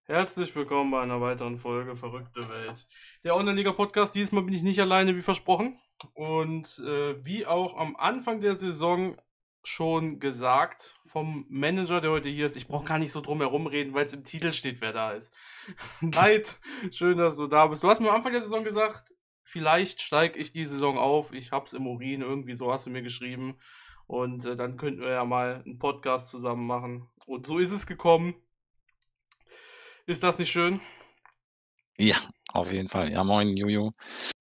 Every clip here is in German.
Herzlich willkommen bei einer weiteren Folge Verrückte Welt. Der Online-Liga-Podcast. Diesmal bin ich nicht alleine, wie versprochen. Und wie auch am Anfang der Saison schon gesagt vom Manager, der heute hier ist, ich brauche gar nicht so drum herum reden, weil es im Titel steht, wer da ist. Neid, schön, dass du da bist. Du hast mir am Anfang der Saison gesagt, vielleicht steige ich die Saison auf. Ich hab's im Urin, irgendwie so hast du mir geschrieben. Und dann könnten wir ja mal einen Podcast zusammen machen. Und so ist es gekommen. Ist das nicht schön? Ja, auf jeden Fall. Ja, moin, Juju.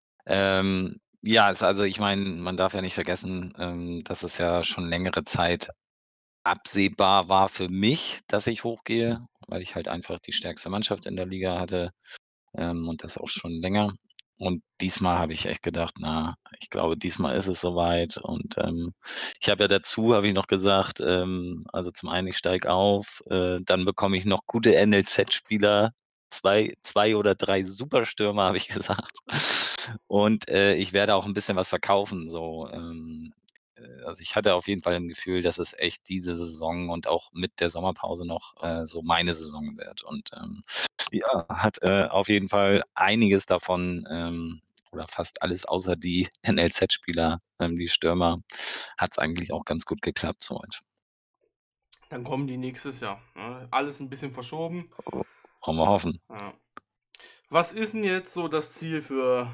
Ja, also ich meine, man darf ja nicht vergessen, dass es ja schon längere Zeit absehbar war für mich, dass ich hochgehe, weil ich halt einfach die stärkste Mannschaft in der Liga hatte, und das auch schon länger. Und diesmal habe ich echt gedacht: „Na, ich glaube, diesmal ist es soweit." Und, ich habe ja dazu habe ich noch gesagt, also zum einen, ich steige auf, dann bekomme ich noch gute NLZ-Spieler, zwei oder 3 Superstürmer, habe ich gesagt. Und, ich werde auch ein bisschen was verkaufen, so, also ich hatte auf jeden Fall ein Gefühl, dass es echt diese Saison und auch mit der Sommerpause noch, so meine Saison wird. Und, ja, hat, auf jeden Fall einiges davon, oder fast alles außer die NLZ-Spieler, die Stürmer, hat's eigentlich auch ganz gut geklappt soweit. Dann kommen die nächstes Jahr. Ne? Alles ein bisschen verschoben. Wollen wir hoffen. Ja. Was ist denn jetzt so das Ziel für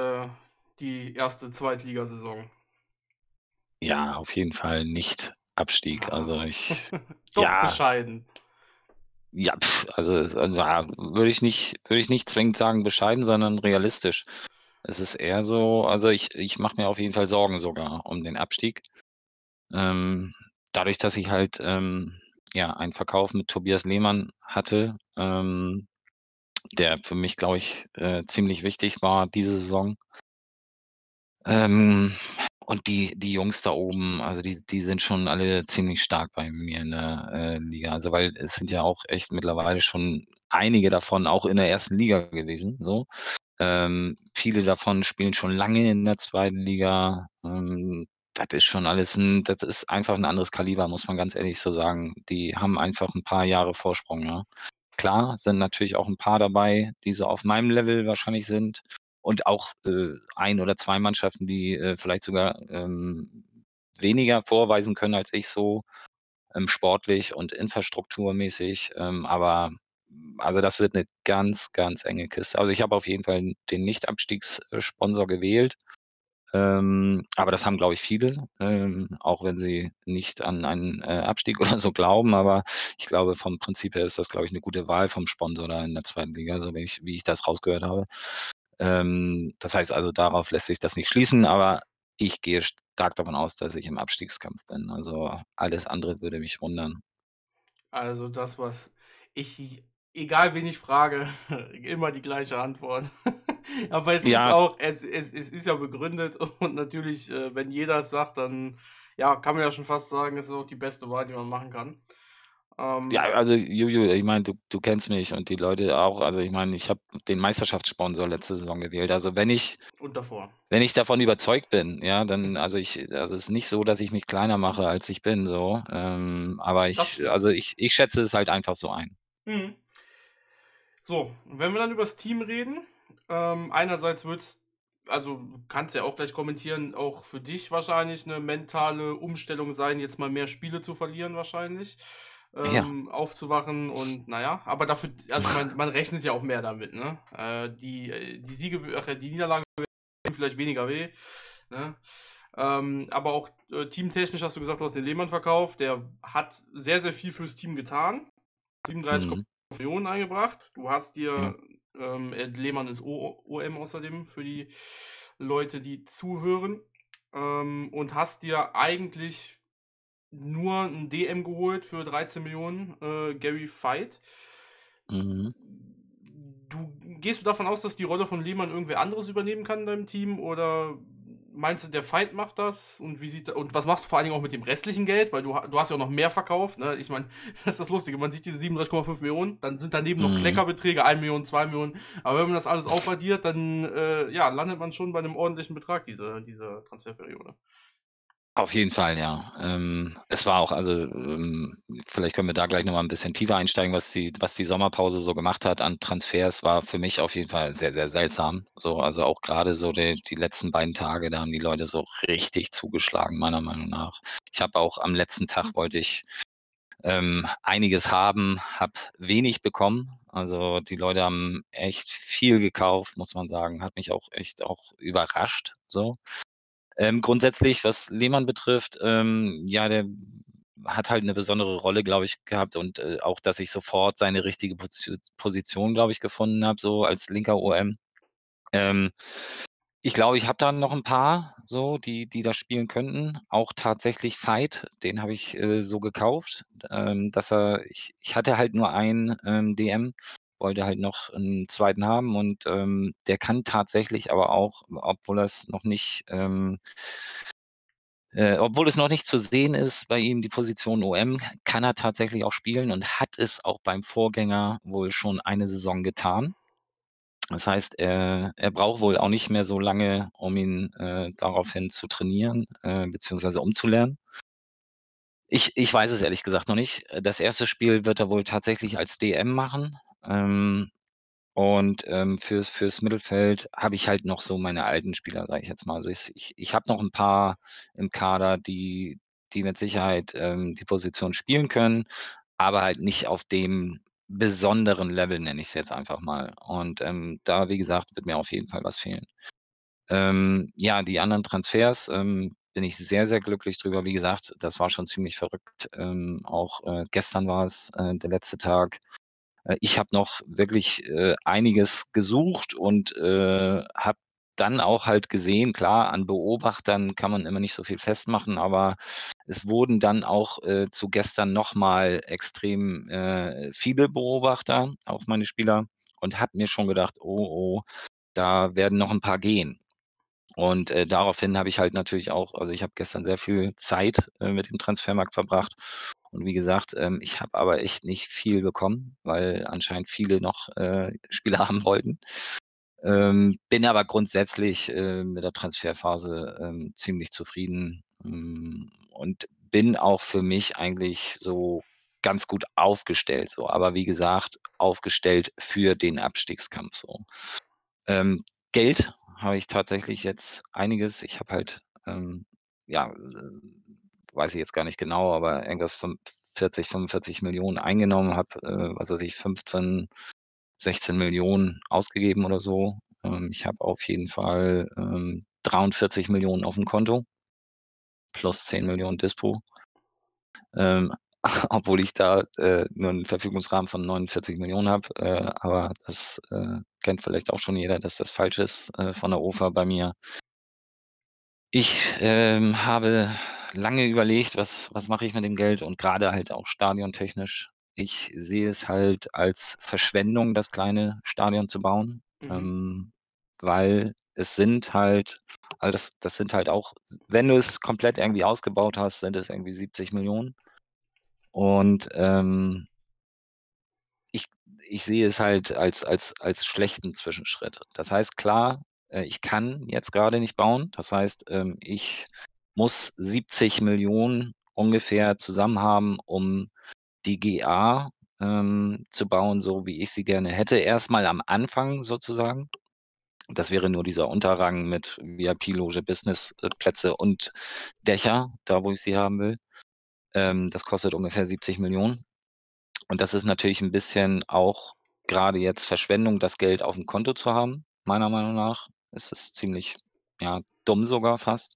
die erste Zweitligasaison? Ja, auf jeden Fall nicht Abstieg. Also, Ah. Doch ja, bescheiden. ja, also, ja, würde ich nicht zwingend sagen bescheiden, sondern realistisch. Es ist eher so, also, ich mache mir auf jeden Fall Sorgen sogar um den Abstieg. Ähm, Dadurch, dass ich halt, ja, einen Verkauf mit Tobias Lehmann hatte, der für mich, glaube ich, ziemlich wichtig war diese Saison. Ähm, und die Jungs da oben, also die sind schon alle ziemlich stark bei mir in der, Liga. Also, weil es sind ja auch echt mittlerweile schon einige davon auch in der ersten Liga gewesen, so. Viele davon spielen schon lange in der zweiten Liga. Das ist einfach 'n anderes Kaliber, muss man ganz ehrlich so sagen. Die haben einfach 'n paar Jahre Vorsprung, ja. Klar, sind natürlich auch 'n paar dabei, die so auf meinem Level wahrscheinlich sind und auch, 1 oder 2 Mannschaften, die, vielleicht sogar, weniger vorweisen können als ich so, sportlich und infrastrukturmäßig, aber also, das wird 'ne ganz, ganz enge Kiste. Also, ich habe auf jeden Fall den Nicht-Abstiegs gewählt, aber das haben, glaube ich, viele, auch wenn sie nicht an einen, Abstieg oder so glauben. Aber ich glaube, vom Prinzip her ist das, glaube ich, 'ne gute Wahl vom Sponsor da in der zweiten Liga, so wie ich das rausgehört habe. Das heißt also, darauf lässt sich das nicht schließen, aber ich gehe stark davon aus, dass ich im Abstiegskampf bin. Also, alles andere würde mich wundern. Also das, was ich, egal wen ich frage, immer die gleiche Antwort. Aber es ist Ja, auch, es ist ja begründet und natürlich, wenn jeder es sagt, dann ja, kann man ja schon fast sagen, es ist auch die beste Wahl, die man machen kann. ja, Ähm, also Juju, ich meine, du kennst mich und die Leute auch. Also, ich meine, ich habe den Meisterschaftssponsor letzte Saison gewählt. Also, und davor. wenn ich davon überzeugt bin, ja, dann also, es ist nicht so, dass ich mich kleiner mache, als ich bin so, aber Das ich stimmt. also, ich schätze es halt einfach so ein. Mhm. So, wenn wir dann über das Team reden, einerseits wird's, also du kannst ja auch gleich kommentieren, auch für dich wahrscheinlich eine mentale Umstellung sein, jetzt mal mehr Spiele zu verlieren wahrscheinlich, Ja. aufzuwachen und naja, aber dafür, also ich meine, man rechnet ja auch mehr damit, ne? Die Siege, die Niederlagen tun vielleicht weniger weh, ne? Aber auch teamtechnisch hast du gesagt, du hast den Lehmann verkauft, der hat sehr, sehr viel fürs Team getan. 37 Mhm. Millionen eingebracht. Du hast Ja. dir, Ed Lehmann ist OM außerdem für die Leute, die zuhören. Und hast dir eigentlich nur ein DM geholt für 13 Millionen, Gary Veit. Mhm. Gehst du davon aus, dass die Rolle von Lehmann irgendwer anderes übernehmen kann in deinem Team? Oder meinst du, der Veit macht das? Und und was machst du vor allen Dingen auch mit dem restlichen Geld? Weil du hast ja auch noch mehr verkauft. Ne? Ich meine, das ist das Lustige. Man sieht diese 37,5 Millionen, dann sind daneben noch Mhm. Kleckerbeträge, 1 Million, 2 Millionen. Aber wenn man das alles aufaddiert, dann ja, landet man schon bei einem ordentlichen Betrag, diese Transferperiode. Auf jeden Fall, ja. Es war auch also, vielleicht können wir da gleich noch mal 'n bisschen tiefer einsteigen, was die Sommerpause so gemacht hat an Transfers, war für mich auf jeden Fall sehr, sehr seltsam. So, also auch grade so die letzten beiden Tage, da haben die Leute so richtig zugeschlagen, meiner Meinung nach. Ich habe auch am letzten Tag wollte ich, einiges haben, habe wenig bekommen. Also, die Leute haben echt viel gekauft, muss man sagen. Hat mich auch echt auch überrascht so. Grundsätzlich, was Lehmann betrifft, ja, der hat halt 'ne besondere Rolle, glaube ich, gehabt und, auch, dass ich sofort seine richtige Position, glaube ich, gefunden habe, so als linker OM. Ähm, Ich glaube, ich habe da noch 'n paar so, die da spielen könnten. Auch tatsächlich Veit, den habe ich, so gekauft, dass er ich hatte halt nur einen, DM, wollte halt noch 'n zweiten haben und, der kann tatsächlich aber auch, obwohl es noch nicht zu sehen ist bei ihm, die Position OM, kann er tatsächlich auch spielen und hat es auch beim Vorgänger wohl schon eine Saison getan. Das heißt, er braucht wohl auch nicht mehr so lange, um ihn, daraufhin zu trainieren, beziehungsweise umzulernen. Ich weiß es ehrlich gesagt noch nicht. Das erste Spiel wird er wohl tatsächlich als DM machen, und, fürs Mittelfeld habe ich halt noch so meine alten Spieler, sage ich jetzt mal. Also, ich habe noch 'n paar im Kader, die mit Sicherheit, die Position spielen können, aber halt nicht auf dem besonderen Level, nenne ich's jetzt einfach mal. Und, da, wie gesagt, wird mir auf jeden Fall was fehlen. Ja, die anderen Transfers, bin ich sehr, sehr glücklich drüber. Wie gesagt, das war schon ziemlich verrückt. Auch, gestern war es, der letzte Tag. Ich habe noch wirklich, einiges gesucht und, habe dann auch halt gesehen, klar, an Beobachtern kann man immer nicht so viel festmachen, aber es wurden dann auch, zu gestern noch mal extrem, viele Beobachter auf meine Spieler und habe mir schon gedacht: „Oh, oh, da werden noch 'n paar gehen.“ Und, daraufhin habe ich halt natürlich auch also, ich habe gestern sehr viel Zeit, mit dem Transfermarkt verbracht. Und wie gesagt, ich habe aber echt nicht viel bekommen, weil anscheinend viele noch, Spieler haben wollten. Bin aber grundsätzlich, mit der Transferphase, ziemlich zufrieden, und bin auch für mich eigentlich so ganz gut aufgestellt so. Aber wie gesagt, aufgestellt für den Abstiegskampf so. Ähm, Geld habe ich tatsächlich jetzt einiges. Ich habe halt, ja, weiß ich jetzt gar nicht genau, aber irgendwas von 40, 45 Millionen eingenommen, habe, was weiß ich, 15, 16 Millionen ausgegeben oder so. Ich habe auf jeden Fall, 43 Millionen auf dem Konto plus 10 Millionen Dispo, ähm, obwohl ich da, nur 'n Verfügungsrahmen von 49 Millionen habe, aber das, kennt vielleicht auch schon jeder, dass das falsch ist, von der OFA bei mir. Ich, habe lange überlegt, was mache ich mit dem Geld und grade halt auch stadiontechnisch. Ich sehe es halt als Verschwendung, das kleine Stadion zu bauen, Mhm. weil es sind halt das sind halt auch wenn du es komplett irgendwie ausgebaut hast, sind es irgendwie 70 Millionen. Und, ich ich sehe es halt als schlechten Zwischenschritt. Das heißt, klar, ich kann jetzt grade nicht bauen. Das heißt, ich muss 70 Millionen ungefähr zusammen haben, um die GA, zu bauen, so wie ich sie gerne hätte. Erst mal am Anfang sozusagen. Das wäre nur dieser Unterrang mit VIP-Loge, Business Plätze und Dächer, da wo ich sie haben will. Das kostet ungefähr 70 Millionen. Und das ist natürlich 'n bisschen auch grade jetzt Verschwendung, das Geld aufm Konto zu haben, meiner Meinung nach. Es ist ziemlich, ja, dumm sogar fast.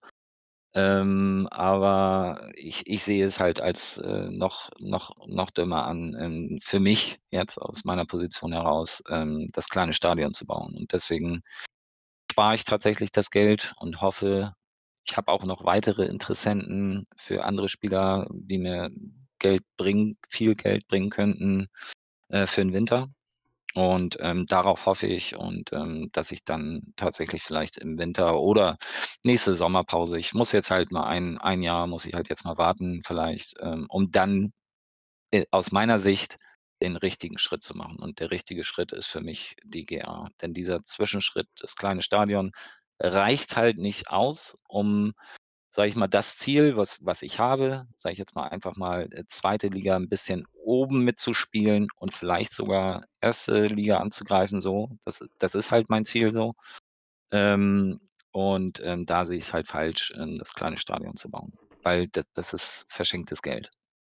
Aber ich sehe es halt als, noch dümmer an, für mich jetzt aus meiner Position heraus, das kleine Stadion zu bauen. Und deswegen spare ich tatsächlich das Geld und hoffe ich habe auch noch weitere Interessenten für andere Spieler, die mir viel Geld bringen könnten, für 'n Winter. Und, darauf hoffe ich und, dass ich dann tatsächlich vielleicht im Winter oder nächste Sommerpause ich muss jetzt halt mal ein Jahr muss ich halt jetzt mal warten vielleicht, um dann, aus meiner Sicht den richtigen Schritt zu machen. Und der richtige Schritt ist für mich die GA. Denn dieser Zwischenschritt, das kleine Stadion, reicht halt nicht aus, um sage ich mal, das Ziel, was ich habe, sage ich jetzt mal einfach mal, 2. Liga ein bisschen oben mitzuspielen und vielleicht sogar 1. Liga anzugreifen so. Das ist halt mein Ziel so. Ähm, da sehe ich's halt falsch, das kleine Stadion zu bauen, weil das ist verschenktes Geld.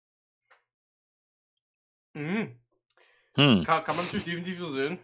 Mhm. Hm. Kann man natürlich definitiv so sehen.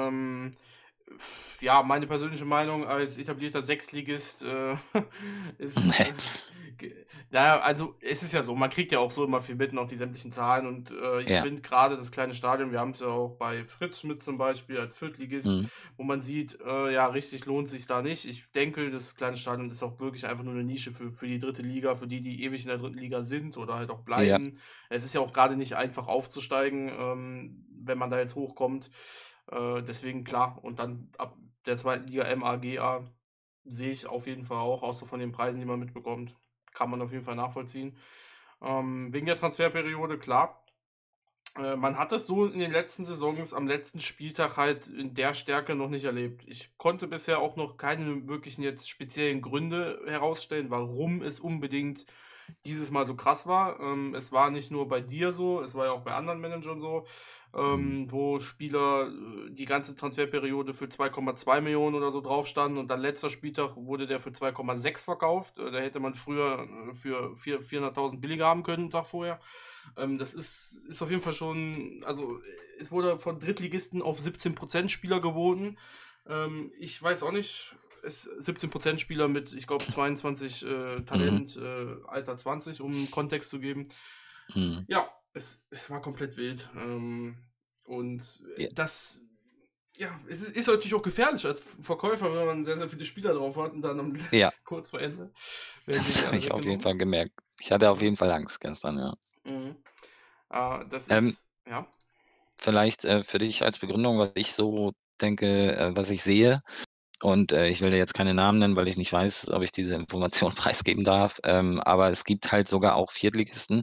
Ja, meine persönliche Meinung als etablierter Sechstligist, ist, Ne. na ja, also, es ist ja so, man kriegt ja auch so immer viel mit, noch die sämtlichen Zahlen und, ich Ja. finde gerade das kleine Stadion, wir haben es ja auch bei Fritz Schmidt zum Beispiel als Viertligist, Mhm. wo man sieht, ja, richtig lohnt sich da nicht. Ich denke, das kleine Stadion ist auch wirklich einfach nur eine Nische für die dritte Liga, für die, die ewig in der dritten Liga sind oder halt auch Ja. bleiben. Es ist ja auch gerade nicht einfach aufzusteigen, wenn man da jetzt hochkommt. Deswegen klar. Und dann ab der zweiten Liga MA, GA sehe ich auf jeden Fall auch, außer von den Preisen, die man mitbekommt, kann man auf jeden Fall nachvollziehen. Wegen der Transferperiode, klar. Man hat es so in den letzten Saisons am letzten Spieltag halt in der Stärke noch nicht erlebt. Ich konnte bisher auch noch keine wirklichen jetzt speziellen Gründe herausstellen, warum es unbedingt dieses Mal so krass war. Es war nicht nur bei dir so, es war ja auch bei anderen Managern so, Mhm. wo Spieler die ganze Transferperiode für 2,2 Millionen oder so drauf standen und dann letzter Spieltag wurde der für 2,6 verkauft. Da hätte man früher für 400.000 billiger haben können, einen Tag vorher. Das ist auf jeden Fall schon, also es wurde von Drittligisten auf 17% Spieler geboten. Ich weiß auch nicht, 17% Spieler mit, ich glaube, 22 Mhm. Talent, Alter 20, um Kontext zu geben. Mhm. Ja, es war komplett wild. Und Ja. das, ja, ist natürlich auch gefährlich als Verkäufer, wenn man sehr, sehr viele Spieler drauf hat und dann Ja, kurz vor Ende werden denen das die habe alle ich auf jeden Fall weggenommen. gemerkt. Ich hatte auf Ja. jeden Fall Angst gestern, ja. Mhm. Das Ähm, ist, ja. Vielleicht, für dich als Begründung, was ich so denke, was ich sehe. Ich will dir jetzt keine Namen nennen, weil ich nicht weiß, ob ich diese Information preisgeben darf. Aber es gibt halt sogar auch Viertligisten,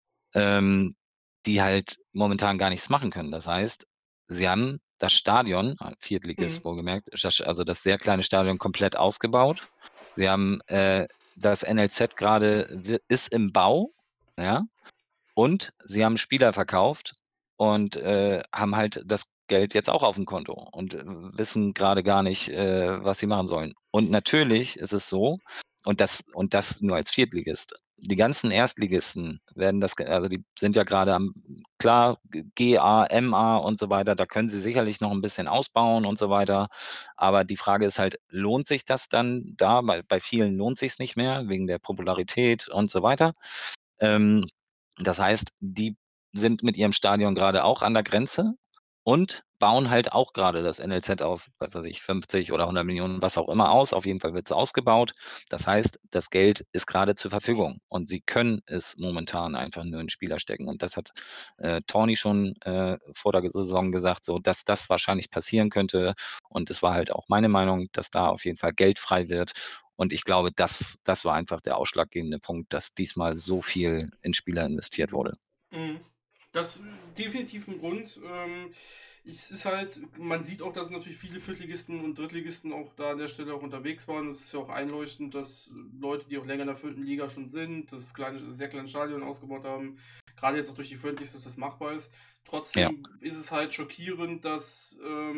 die halt momentan gar nichts machen können. Das heißt, sie haben das Stadion, Mhm. Viertligist wohlgemerkt, also das sehr kleine Stadion komplett ausgebaut. Sie haben, das NLZ gerade ist im Bau, ja? Und sie haben Spieler verkauft haben halt das Geld jetzt auch auf'm Konto und, wissen grade gar nicht, was sie machen sollen. Und natürlich ist es so und das nur als Viertligist. Die ganzen Erstligisten werden also, die sind ja grade am klar, GA, MA und so weiter, da können sie sicherlich noch 'n bisschen ausbauen und so weiter. Aber die Frage ist halt, lohnt sich das dann da? Bei vielen lohnt sich's nicht mehr wegen der Popularität und so weiter. Ähm, Das heißt, die sind mit ihrem Stadion grade auch an der Grenze und bauen halt auch grade das NLZ auf, was weiß ich, 50 oder 100 Millionen, was auch immer aus. Auf jeden Fall wird's ausgebaut. Das heißt, das Geld ist grade zur Verfügung und sie können es momentan einfach nur in Spieler stecken. Und das hat, Toni schon, vor der Saison gesagt, so, dass das wahrscheinlich passieren könnte. Und es war halt auch meine Meinung, dass da auf jeden Fall Geld frei wird. Und ich glaube, das war einfach der ausschlaggebende Punkt, dass diesmal so viel in Spieler investiert wurde. Mhm. Das ist definitiv ein Grund. Es ist halt, man sieht auch, dass natürlich viele Viertligisten und Drittligisten auch da an der Stelle auch unterwegs waren. Es ist ja auch einleuchtend, dass Leute, die auch länger in der vierten Liga schon sind, das kleine, sehr kleine Stadion ausgebaut haben, gerade jetzt auch durch die Friendlies, dass das machbar ist. Ja. Trotzdem ist es halt schockierend, dass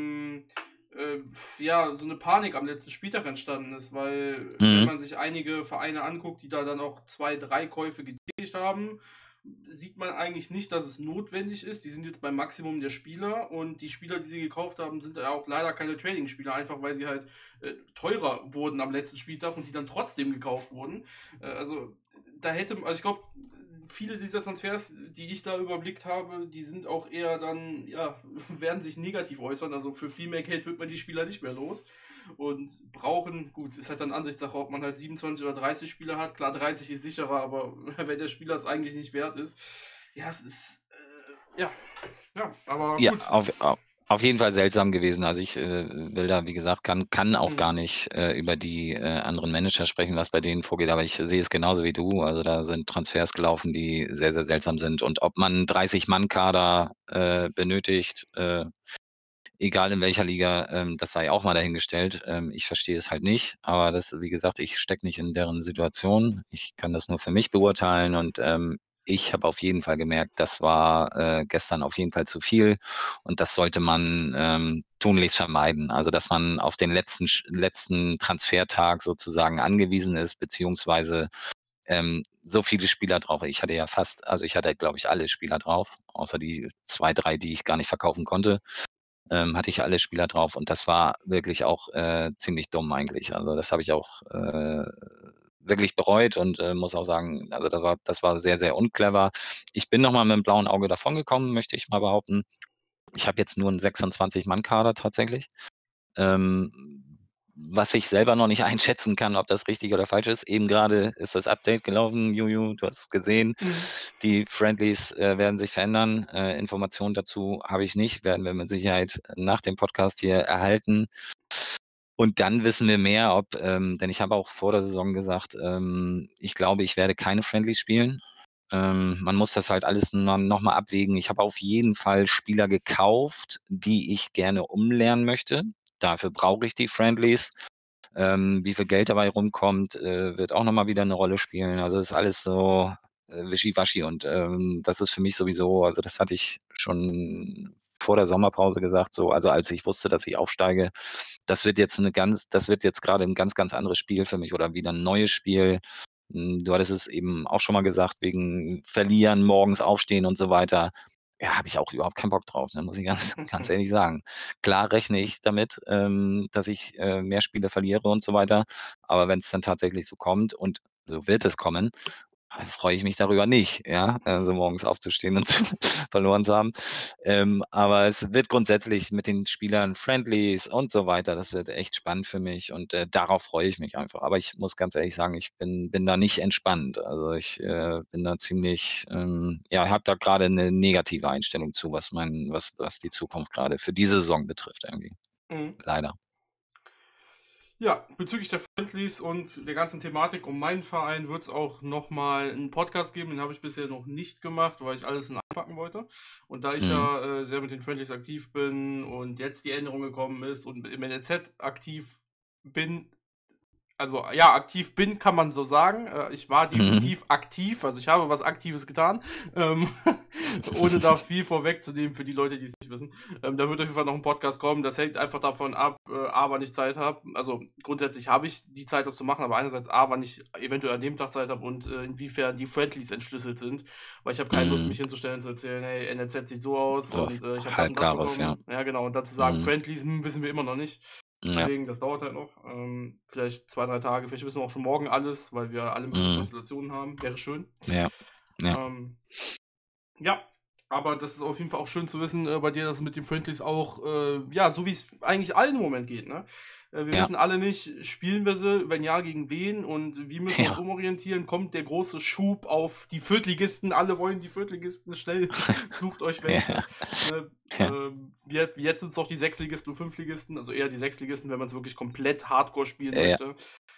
ja, so eine Panik am letzten Spieltag entstanden ist, weil wenn Mhm. man sich einige Vereine anguckt, die da dann auch zwei, drei Käufe getätigt haben, sieht man eigentlich nicht, dass es notwendig ist. Die sind jetzt beim Maximum der Spieler und die Spieler, die sie gekauft haben, sind ja auch leider keine Trading-Spieler, einfach weil sie halt teurer wurden am letzten Spieltag und die dann trotzdem gekauft wurden. Also da hätte, also ich glaube, viele dieser Transfers, die ich da überblickt habe, die sind auch eher dann, ja, werden sich negativ äußern. Also für viel mehr Geld wird man die Spieler nicht mehr los und brauchen, gut, ist halt dann Ansichtssache, ob man halt 27 oder 30 Spieler hat. Klar, 30 ist sicherer, aber wenn der Spieler es eigentlich nicht wert ist, ja, es ist, ja, ja, aber Ja, gut. auf jeden Fall seltsam gewesen. Also, ich, will da, wie gesagt, kann auch Mhm. gar nicht, über die, anderen Manager sprechen, was bei denen vorgeht, aber ich sehe es genauso wie du. Also, da sind Transfers gelaufen, die sehr, sehr seltsam sind. Und ob man 'n 30-Mann-Kader, benötigt, egal in welcher Liga, das sei auch mal dahingestellt. Ich verstehe es halt nicht, aber das wie gesagt, ich stecke nicht in deren Situation. Ich kann das nur für mich beurteilen und, ich habe auf jeden Fall gemerkt, das war, gestern auf jeden Fall zu viel und das sollte man, tunlichst vermeiden. Also, dass man auf den letzten Transfertag sozusagen angewiesen ist, beziehungsweise so viele Spieler drauf. Ich hatte, glaube ich, alle Spieler drauf, außer die 2 3 die ich gar nicht verkaufen konnte, hatte ich alle Spieler drauf und das war wirklich auch, ziemlich dumm eigentlich. Also, das habe ich auch, wirklich bereut und, muss auch sagen, also, das war sehr, sehr unclever. Ich bin noch mal mit 'm blauen Auge davongekommen, möchte ich mal behaupten. Ich habe jetzt nur 'n 26-Mann-Kader tatsächlich. Was ich selber noch nicht einschätzen kann, ob das richtig oder falsch ist. Eben gerade ist das Update gelaufen, Juju, du hast es gesehen. Mhm. Die Friendlies, werden sich verändern. Informationen dazu habe ich nicht, werden wir mit Sicherheit nach dem Podcast hier erhalten. Und dann wissen wir mehr, ob denn ich habe auch vor der Saison gesagt, ich glaube, ich werde keine Friendlies spielen. Man muss das halt alles noch mal abwägen. Ich habe auf jeden Fall Spieler gekauft, die ich gerne umlernen möchte. Dafür brauche ich die Friendlies. Wie viel Geld dabei rumkommt, wird auch noch mal wieder 'ne Rolle spielen. Also, das ist alles so, wischiwaschi und, das ist für mich sowieso, also, das hatte ich schon vor der Sommerpause gesagt, so, also, als ich wusste, dass ich aufsteige, das wird jetzt grade 'n ganz, ganz anderes Spiel für mich oder wieder 'n neues Spiel. Du hattest es eben auch schon mal gesagt, wegen Verlieren, morgens aufstehen und so weiter. Ja, habe ich auch überhaupt keinen Bock drauf, ne, muss ich ganz ehrlich sagen. Klar rechne ich damit, dass ich, mehr Spiele verliere und so weiter, aber wenn's dann tatsächlich so kommt und so wird es kommen, freue ich mich darüber nicht, ja, also morgens aufzustehen und verloren zu haben. Aber es wird grundsätzlich mit den Spielern Friendlies und so weiter, das wird echt spannend für mich und, darauf freue ich mich einfach. Aber ich muss ganz ehrlich sagen, ich bin da nicht entspannt. Also, ich, bin da ziemlich, ja, habe da grade 'ne negative Einstellung zu, was die Zukunft grade für diese Saison betrifft irgendwie, Mhm. leider. Ja, bezüglich der Friendlies und der ganzen Thematik um meinen Verein wird es auch noch mal 'n Podcast geben, den habe ich bisher noch nicht gemacht, weil ich alles in einen packen wollte. Und da ich Mhm. ja, sehr mit den Friendlies aktiv bin und jetzt die Änderung gekommen ist und im NLZ aktiv bin, also ja, aktiv bin, kann man so sagen. Ich war Mhm. definitiv aktiv, also ich habe was Aktives getan, ähm, ohne da viel vorwegzunehmen für die Leute, die es nicht wissen. Da wird auf jeden Fall noch ein Podcast kommen. Das hängt einfach davon ab, A, wann ich Zeit habe. Also grundsätzlich habe ich die Zeit, das zu machen, aber einerseits A, wann ich eventuell an dem Tag Zeit habe und inwiefern die Friendlies entschlüsselt sind. Weil ich habe keine Lust, Mhm. mich hinzusstellen und zu erzählen, hey, NLZ sieht so aus So was und ich habe das und das Halbgares, ja. bekommen. Ja, genau. Und dazu sagen, Mhm. Friendlies, wissen wir immer noch nicht. Ja. Deswegen, das dauert halt noch. Vielleicht 2, 3 Tage, vielleicht wissen wir auch schon morgen alles, weil wir alle möglichen Mhm. Konstellationen haben. Wäre schön. Ja. Ja. Ähm, ja, aber das ist auf jeden Fall auch schön zu wissen, bei dir, dass es mit den Friendlies auch, ja, so wie es eigentlich allen im Moment geht, ne? Wir Ja. wissen alle nicht, spielen wir sie, wenn ja, gegen wen und wie müssen wir uns Ja. umorientieren? Kommt der große Schub auf die Viertligisten? Alle wollen die Viertligisten, schnell, sucht euch welche. Ja. Ne? Ja. Jetzt sind es doch die Sechsligisten und Fünftligisten, also eher die Sechsligisten, wenn man es wirklich komplett Hardcore spielen Ja. möchte.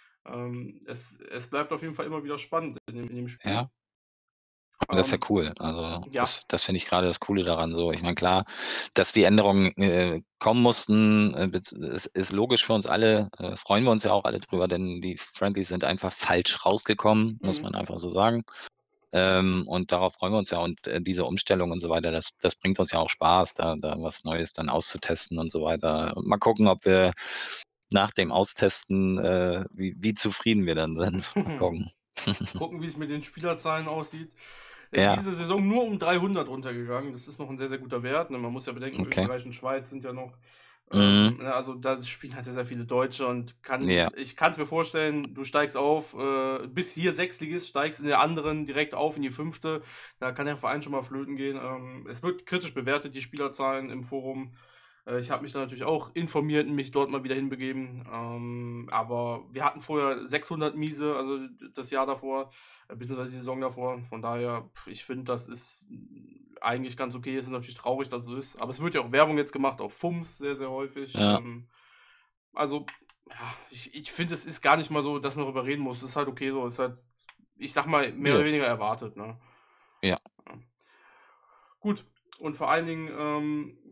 Es bleibt auf jeden Fall immer wieder spannend in dem Spiel. Ja. Und das ist ja Ähm, cool. Also, ja. das finde ich grade das Coole daran so. Ich meine, klar, dass die Änderungen, kommen mussten, ist logisch für uns alle, freuen wir uns ja auch alle drüber, denn die Friendlies sind einfach falsch rausgekommen, muss Mhm. man einfach so sagen. Und darauf freuen wir uns ja und, diese Umstellung und so weiter, das bringt uns ja auch Spaß, da was Neues dann auszutesten und so weiter. Mal gucken, ob wir nach dem Austesten, wie zufrieden wir dann sind. Mal gucken. Gucken, wie es mit den Spielerzahlen aussieht. Ja, Diese Saison nur um 300 runtergegangen. Das ist noch ein sehr, sehr guter Wert. Ne? Man muss ja bedenken, okay. Österreich und Schweiz sind ja noch, Mhm. ne, also da spielen halt sehr, sehr viele Deutsche und Ja. ich kann es mir vorstellen, du steigst auf, bis hier Sechstligist, steigst in der anderen direkt auf in die fünfte. Da kann der Verein schon mal flöten gehen. Es wird kritisch bewertet, die Spielerzahlen im Forum. Ich habe mich da natürlich auch informiert und mich dort mal wieder hinbegeben. Aber wir hatten vorher 600 Miese, also das Jahr davor, beziehungsweise die Saison davor. Von daher, ich finde, das ist eigentlich ganz okay. Es ist natürlich traurig, dass es so ist. Aber es wird ja auch Werbung jetzt gemacht auf FUMS sehr, sehr häufig. Ja. Also, ja, ich finde, es ist gar nicht mal so, dass man darüber reden muss. Es ist halt okay so. Es ist halt, ich sag mal, mehr Ja. oder weniger erwartet. Ne? Ja. Ja. Gut. Und vor allen Dingen,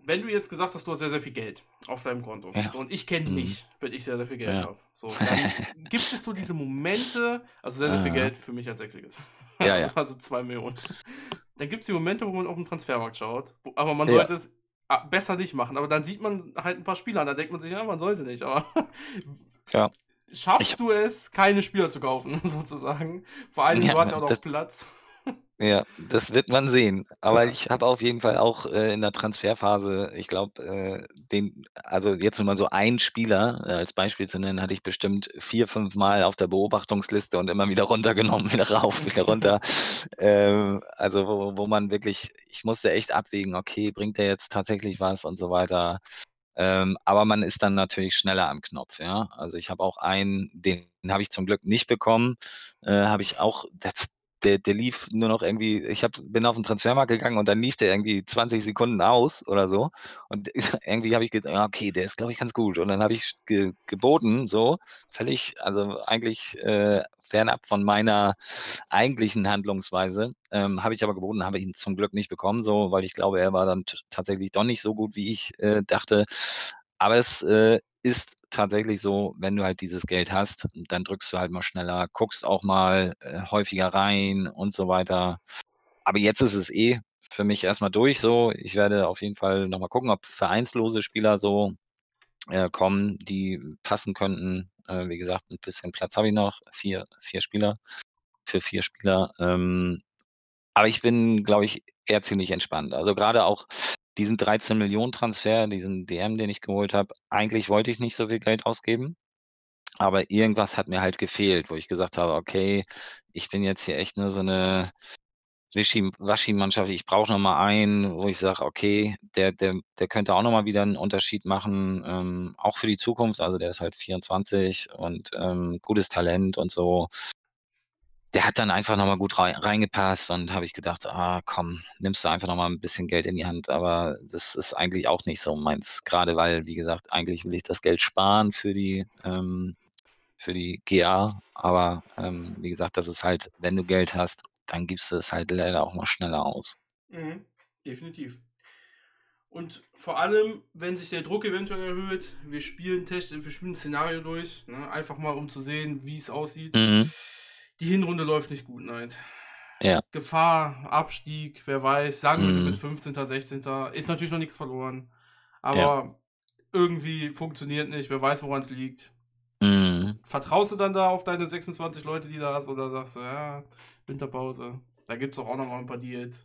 wenn du jetzt gesagt hast, du hast sehr, sehr viel Geld auf deinem Konto. Ja. So, und ich kenne Mhm. nicht, wenn ich sehr, sehr viel Geld Ja. habe. So, dann gibt es so diese Momente, also sehr, sehr viel Aha. Geld für mich als Sechsiges. Ja, ja. Also 2 Millionen. Dann gibt es die Momente, wo man auf den Transfermarkt schaut, aber man Ja, sollte es besser nicht machen. Aber dann sieht man halt ein paar Spieler und da denkt man sich, ja, man sollte nicht. Aber ja. Ich schaffst du es, keine Spieler zu kaufen, sozusagen? Vor allen Dingen, ja, du hast ja auch noch das Platz. ja, das wird man sehen. Aber Ja. ich habe auf jeden Fall auch, in der Transferphase, ich glaube, den also jetzt nur mal so einen Spieler, als Beispiel zu nennen, hatte ich bestimmt 4, 5 Mal auf der Beobachtungsliste und immer wieder runtergenommen, wieder rauf, wieder runter. Also wo man wirklich ich musste echt abwägen: „Okay, bringt der jetzt tatsächlich was?“ und so weiter. Aber man ist dann natürlich schneller am Knopf, ja. Also, ich habe auch einen, den habe ich zum Glück nicht bekommen, habe ich auch der lief nur noch irgendwie bin auf den Transfermarkt gegangen und dann lief der irgendwie 20 Sekunden aus oder so. Und irgendwie habe ich gedacht: „Ja, okay, der ist, glaube ich, ganz gut.“ Und dann habe ich geboten so, völlig also, eigentlich, fernab von meiner eigentlichen Handlungsweise, habe ich aber geboten, habe ihn zum Glück nicht bekommen so, weil ich glaube, er war dann tatsächlich doch nicht so gut, wie ich, dachte. Aber es, ist tatsächlich so, wenn du halt dieses Geld hast, dann drückst du halt mal schneller, guckst auch mal, häufiger rein und so weiter. Aber jetzt ist es für mich erst mal durch so. Ich werde auf jeden Fall noch mal gucken, ob vereinslose Spieler so, kommen, die passen könnten. Wie gesagt, 'n bisschen Platz habe ich noch, vier Spieler für 4 Spieler. Aber ich bin, glaube ich, eher ziemlich entspannt. Also, grade auch diesen 13 Millionen Transfer, diesen DM, den ich geholt habe, eigentlich wollte ich nicht so viel Geld ausgeben, aber irgendwas hat mir halt gefehlt, wo ich gesagt habe: „Okay, ich bin jetzt hier echt nur so 'ne Wischi-Waschi-Mannschaft. Ich brauche noch mal einen, wo ich sage: „Okay, der könnte auch noch mal wieder 'n Unterschied machen, auch für die Zukunft.“ Also, der ist halt 24 und, gutes Talent und so. Der hat dann einfach noch mal gut reingepasst und habe ich gedacht: „Ah, komm, nimmst du einfach noch mal 'n bisschen Geld in die Hand.“ Aber das ist eigentlich auch nicht so meins, grade weil, wie gesagt, eigentlich will ich das Geld sparen für die GA, aber, wie gesagt, das ist halt wenn du Geld hast, dann gibst du es halt leider auch mal schneller aus. Mhm. Definitiv. Und vor allem, wenn sich der Druck eventuell erhöht, wir spielen ein Szenario durch, ne? Einfach mal um zu sehen, wie es aussieht. Mhm. Die Hinrunde läuft nicht gut, nein. Ja. Gefahr, Abstieg, wer weiß, sagen wir, du bist Mhm. 15., 16., ist natürlich noch nichts verloren. Ja. Aber irgendwie funktioniert nicht, wer weiß, woran es liegt. Mhm. Vertraust du dann da auf deine 26 Leute, die da hast, oder sagst du, ja, Winterpause, da gibt es doch auch noch mal ein paar Deals.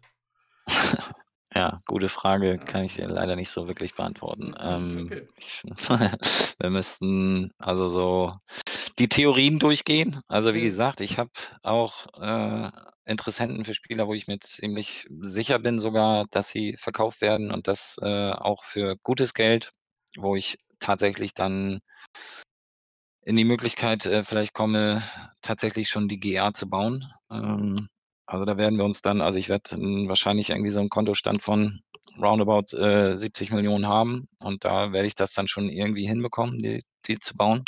Ja, gute Frage, Ja. kann ich dir leider nicht so wirklich beantworten. Okay. Ich wir müssten also so die Theorien durchgehen. Also, wie Mhm. gesagt, ich habe auch, Interessenten für Spieler, wo ich mir ziemlich sicher bin sogar, dass sie verkauft werden und das, auch für gutes Geld, wo ich tatsächlich dann in die Möglichkeit, vielleicht komme, tatsächlich schon die GA zu bauen. Also, da werden wir uns dann also, ich werde wahrscheinlich irgendwie so 'n Kontostand von roundabout, 70 Millionen haben und da werde ich das dann schon irgendwie hinbekommen, die zu bauen.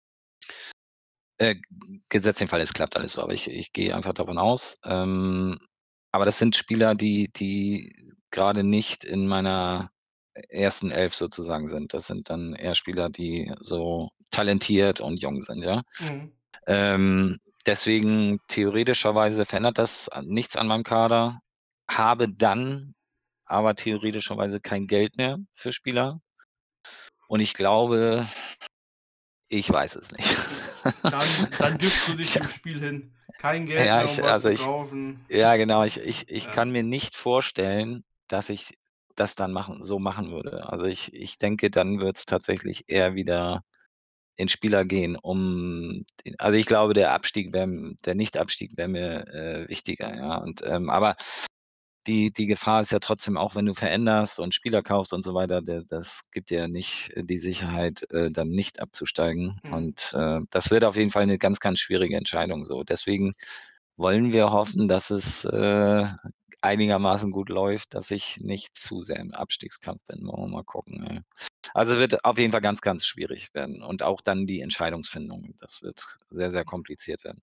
Gesetzt den Fall, es klappt alles so, aber ich gehe einfach davon aus. Aber das sind Spieler, die grade nicht in meiner ersten Elf sozusagen sind. Das sind dann eher Spieler, die so talentiert und jung sind, ja? Mhm. Ähm, deswegen theoretischerweise verändert das nichts an meinem Kader, habe dann aber theoretischerweise kein Geld mehr für Spieler und ich glaube, ich weiß es nicht. Dann gibst du dich Ich dem Spiel hin. Kein Geld ja, mehr, um ich was also, zu ich kaufen. ja, genau, ich Ja. kann mir nicht vorstellen, dass ich das dann machen würde. Also, ich denke, dann wird's tatsächlich eher wieder in Spieler gehen, also, ich glaube, der Nichtabstieg wäre mir, wichtiger, ja, und, aber die Gefahr ist ja trotzdem auch, wenn du veränderst und Spieler kaufst und so weiter, das gibt dir ja nicht die Sicherheit, dann nicht abzusteigen. Mhm. Und, das wird auf jeden Fall 'ne ganz, ganz schwierige Entscheidung so. Deswegen wollen wir hoffen, dass es, einigermaßen gut läuft, dass ich nicht zu sehr im Abstiegskampf bin. Wollen wir mal gucken, ja. Also, wird auf jeden Fall ganz, ganz schwierig werden und auch dann die Entscheidungsfindung. Das wird sehr, sehr kompliziert werden.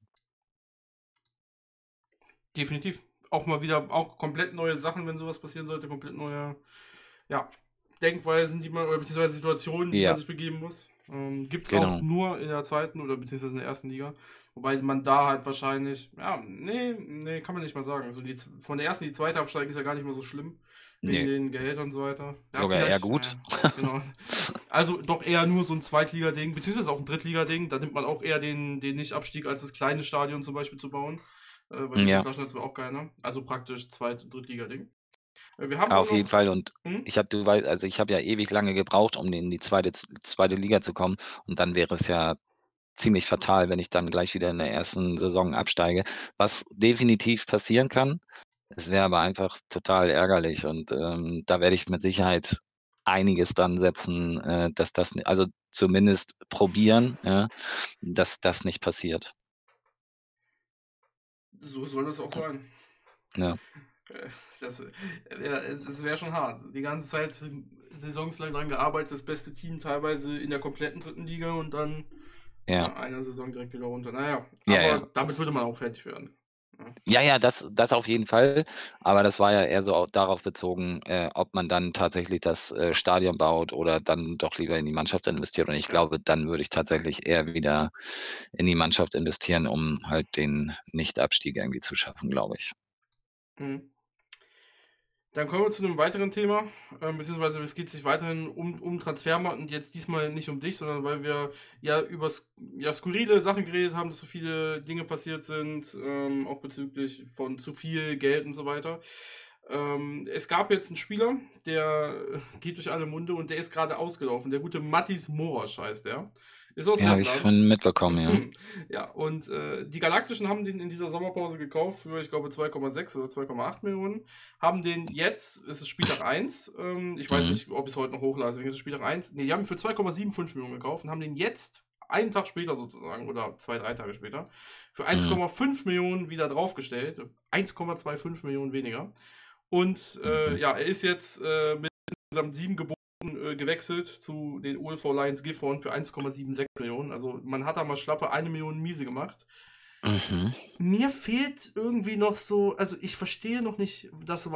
Definitiv. Auch mal wieder auch komplett neue Sachen, wenn sowas passieren sollte, komplett neue, ja. Denkweisen, die man, oder beziehungsweise Situationen, die man Ja, sich begeben muss. Gibt es auch genau. nur in der zweiten oder beziehungsweise in der ersten Liga. Wobei man da halt wahrscheinlich, ja, nee, kann man nicht mal sagen. Also von der ersten in die zweite absteigen ist ja gar nicht mal so schlimm. Wegen Nee, den Gehältern und so weiter. Ja, sogar eher vielleicht, gut. genau. Also doch eher nur so ein Zweitliga-Ding, beziehungsweise auch ein Drittliga-Ding. Da nimmt man auch eher den Nicht-Abstieg als das kleine Stadion zum Beispiel zu bauen. Weil Ja, Riesenflaschen hat zwar auch keiner. Also praktisch Zweit- und Drittliga-Ding. Wir haben auch auf jeden noch. Fall und Hm? du weißt, also, ich habe ja ewig lange gebraucht, um in die zweite Liga zu kommen und dann wäre es ja ziemlich fatal, wenn ich dann gleich wieder in der ersten Saison absteige, was definitiv passieren kann. Es wäre aber einfach total ärgerlich und, da werde ich mit Sicherheit einiges dran setzen, dass das also, zumindest probieren, ja, dass das nicht passiert. So soll es auch sein. Ja, Äh, es wäre schon hart. Die ganze Zeit saisonslang dran gearbeitet, das beste Team teilweise in der kompletten dritten Liga und dann ja, einer Saison direkt wieder runter. Naja, ja, aber ja. damit würde man auch fertig werden. Ja. Ja, ja, das auf jeden Fall, aber das war ja eher so au darauf bezogen, ob man dann tatsächlich das, Stadion baut oder dann doch lieber in die Mannschaft investiert und ich Ja. glaube, dann würde ich tatsächlich eher wieder in die Mannschaft investieren, um halt den Nicht-Abstieg irgendwie zu schaffen, glaube ich. Mhm. Dann kommen wir zu einem weiteren Thema, beziehungsweise es geht sich weiterhin um Transfermarkt und jetzt diesmal nicht um dich, sondern weil wir ja über ja, skurrile Sachen geredet haben, dass so viele Dinge passiert sind, auch bezüglich von zu viel Geld und so weiter. Es gab jetzt einen Spieler, der geht durch alle Munde und der ist gerade ausgelaufen. Der gute Matis Morasch heißt der. Ist aus Ja, habe ich Lettland. schon mitbekommen, ja. Ja, und die Galaktischen haben den in dieser Sommerpause gekauft für, ich glaube, 2,6 oder 2,8 Millionen. Haben den jetzt, es ist Spieltag 1, ich weiß Mhm, nicht, ob ich es heute noch hochlade, deswegen ist es Spieltag 1. Ne, die haben ihn für 2,75 Millionen gekauft und haben den jetzt, einen Tag später sozusagen, oder 2, 3 Tage später, für mhm, 1,5 Millionen wieder draufgestellt. 1,25 Millionen weniger. Und mhm. ja, er ist jetzt mit insgesamt 7 Geboten gewechselt zu den OLV Lions Gifhorn für 1,76 Millionen. Also man hat da mal schlappe 1 Million miese gemacht. Mhm. Mir fehlt irgendwie noch so, also ich verstehe noch nicht,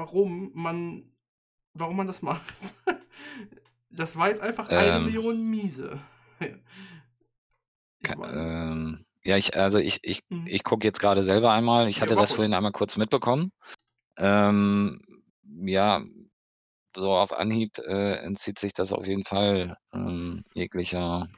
warum man das macht. Das war jetzt einfach eine Ähm, Million miese. Ich ka meine, ja, mhm. ich gucke jetzt grade selber einmal. Ich Ja, hatte mach das ruhig. vorhin einmal kurz mitbekommen. Ähm, ja, so auf Anhieb, entzieht sich das auf jeden Fall, jeglicher,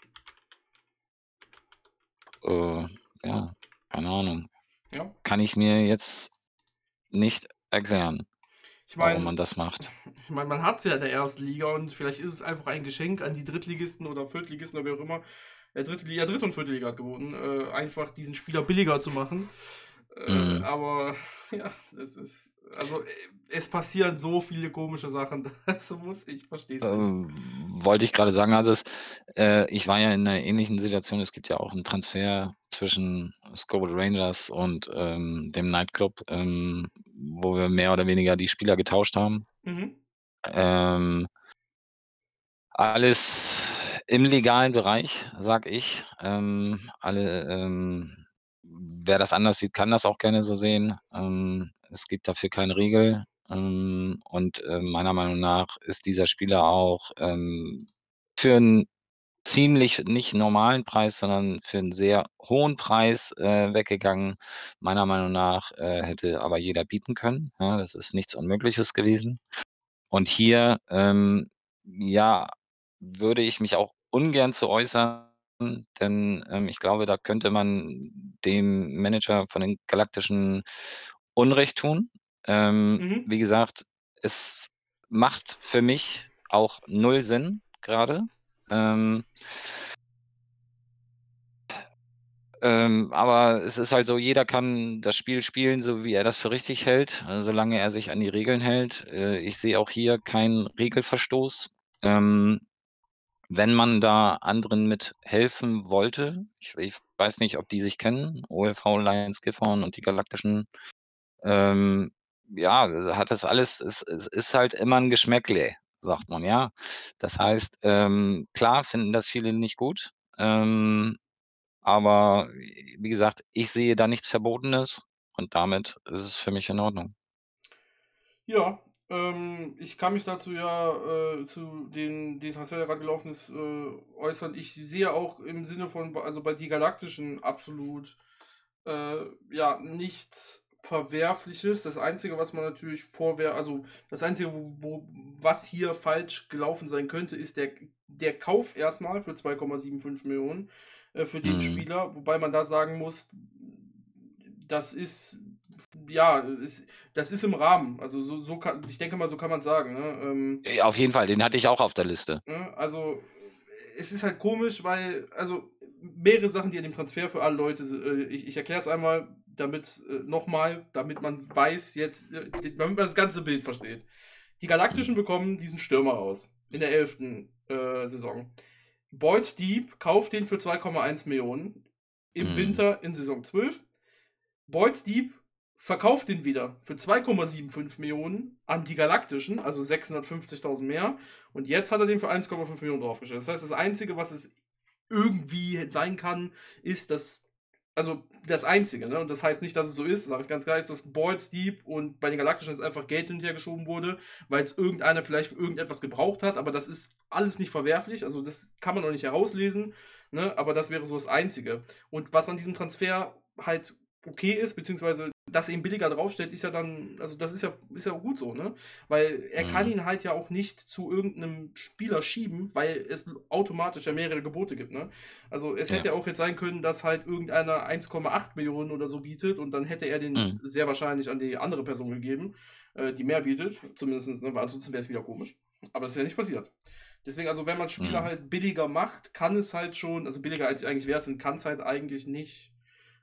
äh, ja, keine Ahnung. Ja. Kann ich mir jetzt nicht erklären, Ich warum meine, man das macht. man hat es ja in der ersten Liga und vielleicht ist es einfach ein Geschenk an die Drittligisten oder Viertligisten oder wie auch immer. Dritte Liga, Dritte und Vierte Liga hat geboten, einfach diesen Spieler billiger zu machen. Mhm. Aber ja, es passieren so viele komische Sachen, ich verstehe es nicht. Wollte ich grade sagen, also ich war ja in 'ner ähnlichen Situation. Es gibt ja auch 'n Transfer zwischen Scoble Rangers und, dem Nightclub, wo wir mehr oder weniger die Spieler getauscht haben. Mhm, Ähm, alles im legalen Bereich, sage ich. Wer das anders sieht, kann das auch gerne so sehen. Es gibt dafür keine Regel, und, meiner Meinung nach ist dieser Spieler auch, für 'n ziemlich nicht normalen Preis, sondern für 'n sehr hohen Preis, weggegangen. Meiner Meinung nach, hätte aber jeder bieten können, ja? Das ist nichts Unmögliches gewesen. Und hier, ja, würde ich mich auch ungern zu äußern, denn, ich glaube, da könnte man dem Manager von den Galaktischen Unrecht tun. mhm. Wie gesagt, es macht für mich auch null Sinn grade. Ähm, aber es ist halt so, jeder kann das Spiel spielen, so wie er das für richtig hält, solange er sich an die Regeln hält. Ich sehe auch hier keinen Regelverstoß. Ähm, wenn man da anderen mit helfen wollte, ich weiß nicht, ob die sich kennen, OLV Lions Gifhorn und die Galaktischen, ähm, ja, hat das alles es ist halt immer 'n Geschmäckle, sagt man, ja. Das heißt, klar finden das viele nicht gut, aber wie gesagt, ich sehe da nichts Verbotenes und damit ist es für mich in Ordnung. Ja, Ich kann mich dazu zu den Transfer, der gerade gelaufen ist, äußern. Ich sehe auch im Sinne von, also bei die Galaktischen absolut, nichts Verwerfliches. Das Einzige, was man natürlich also das Einzige, was hier falsch gelaufen sein könnte, ist der Kauf erstmal für 2,75 Millionen für den Mhm. Spieler, wobei man da sagen muss, das ist ja, das ist im Rahmen. Also ich denke mal, so kann man sagen. Ne? Ja, auf jeden Fall, den hatte ich auch auf der Liste. Ne? Also es ist halt komisch, weil, also mehrere Sachen, die an dem Transfer für alle Leute, ich erkläre es einmal, nochmal, damit man weiß jetzt, damit man das ganze Bild versteht. Die Galaktischen Mhm. bekommen diesen Stürmer raus in der 11. Saison. Boyd Deep kauft den für 2,1 Millionen im Mhm. Winter in Saison 12. Boyd Deep verkauft den wieder für 2,75 Millionen an die Galaktischen, also 650.000 mehr. Und jetzt hat er den für 1,5 Millionen draufgestellt. Das heißt, das Einzige, was es irgendwie sein kann, ist also das Einzige, ne? Und das heißt nicht, dass es so ist, sage ich ganz klar, ist, dass Boyd Deep und bei den Galaktischen jetzt einfach Geld hinterhergeschoben wurde, weil es irgendeiner vielleicht für irgendetwas gebraucht hat, aber das ist alles nicht verwerflich, also das kann man auch nicht herauslesen, ne? Aber das wäre so das Einzige. Und was an diesem Transfer halt okay ist, beziehungsweise dass er ihn billiger draufstellt, ist ja dann, also das ist ja gut so, ne? Weil er kann Mhm. ihn halt ja auch nicht zu irgendeinem Spieler schieben, weil es automatisch ja mehrere Gebote gibt, ne? Also es Ja. hätte auch jetzt sein können, dass halt irgendeiner 1,8 Millionen oder so bietet und dann hätte er den Mhm. sehr wahrscheinlich an die andere Person gegeben, die mehr bietet, zumindest, ne? Weil ansonsten wäre es wieder komisch. Aber es ist ja nicht passiert. Deswegen, also wenn man Spieler Mhm. halt billiger macht, kann es halt schon, also billiger als sie eigentlich wert sind, kann es halt eigentlich nicht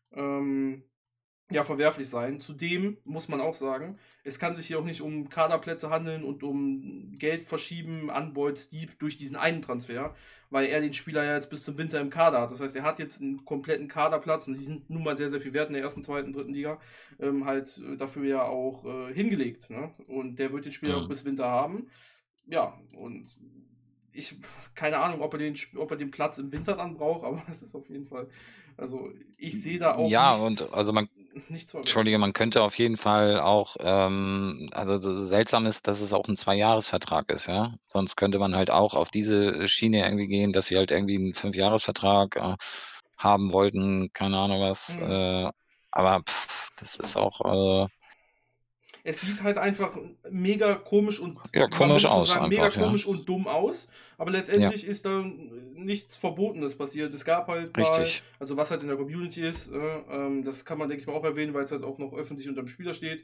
ähm, ja, verwerflich sein. Zudem muss man auch sagen, es kann sich hier auch nicht um Kaderplätze handeln und um Geld verschieben an Boyd Steep durch diesen einen Transfer, weil er den Spieler ja jetzt bis zum Winter im Kader hat. Das heißt, er hat jetzt einen kompletten Kaderplatz und die sind nun mal sehr, sehr viel wert in der ersten, zweiten, dritten Liga, dafür ja auch hingelegt. Ne? Und der wird den Spieler auch Mhm. bis Winter haben. Ja, und ich, keine Ahnung, ob er den Platz im Winter dann braucht, aber es ist auf jeden Fall, also ich sehe da auch Ja, und also nichts Entschuldige, man Verwerfliches. könnte auf jeden Fall auch, also so seltsam ist, dass es auch 'n Zweijahresvertrag ist, ja? Sonst könnte man halt auch auf diese Schiene irgendwie gehen, dass sie halt irgendwie 'n Fünfjahresvertrag, haben wollten, keine Ahnung was, Mhm. aber das ist auch, Es sieht halt einfach mega komisch und ja, man muss komisch es so aus sagen, mega einfach, ja. komisch und dumm aus. Aber Ja, letztendlich ist da nichts Verbotenes passiert. Es gab halt mal, richtig. also was halt in der Community ist, das kann man, denke ich mal, auch erwähnen, weil es halt auch noch öffentlich unter dem Spieler steht.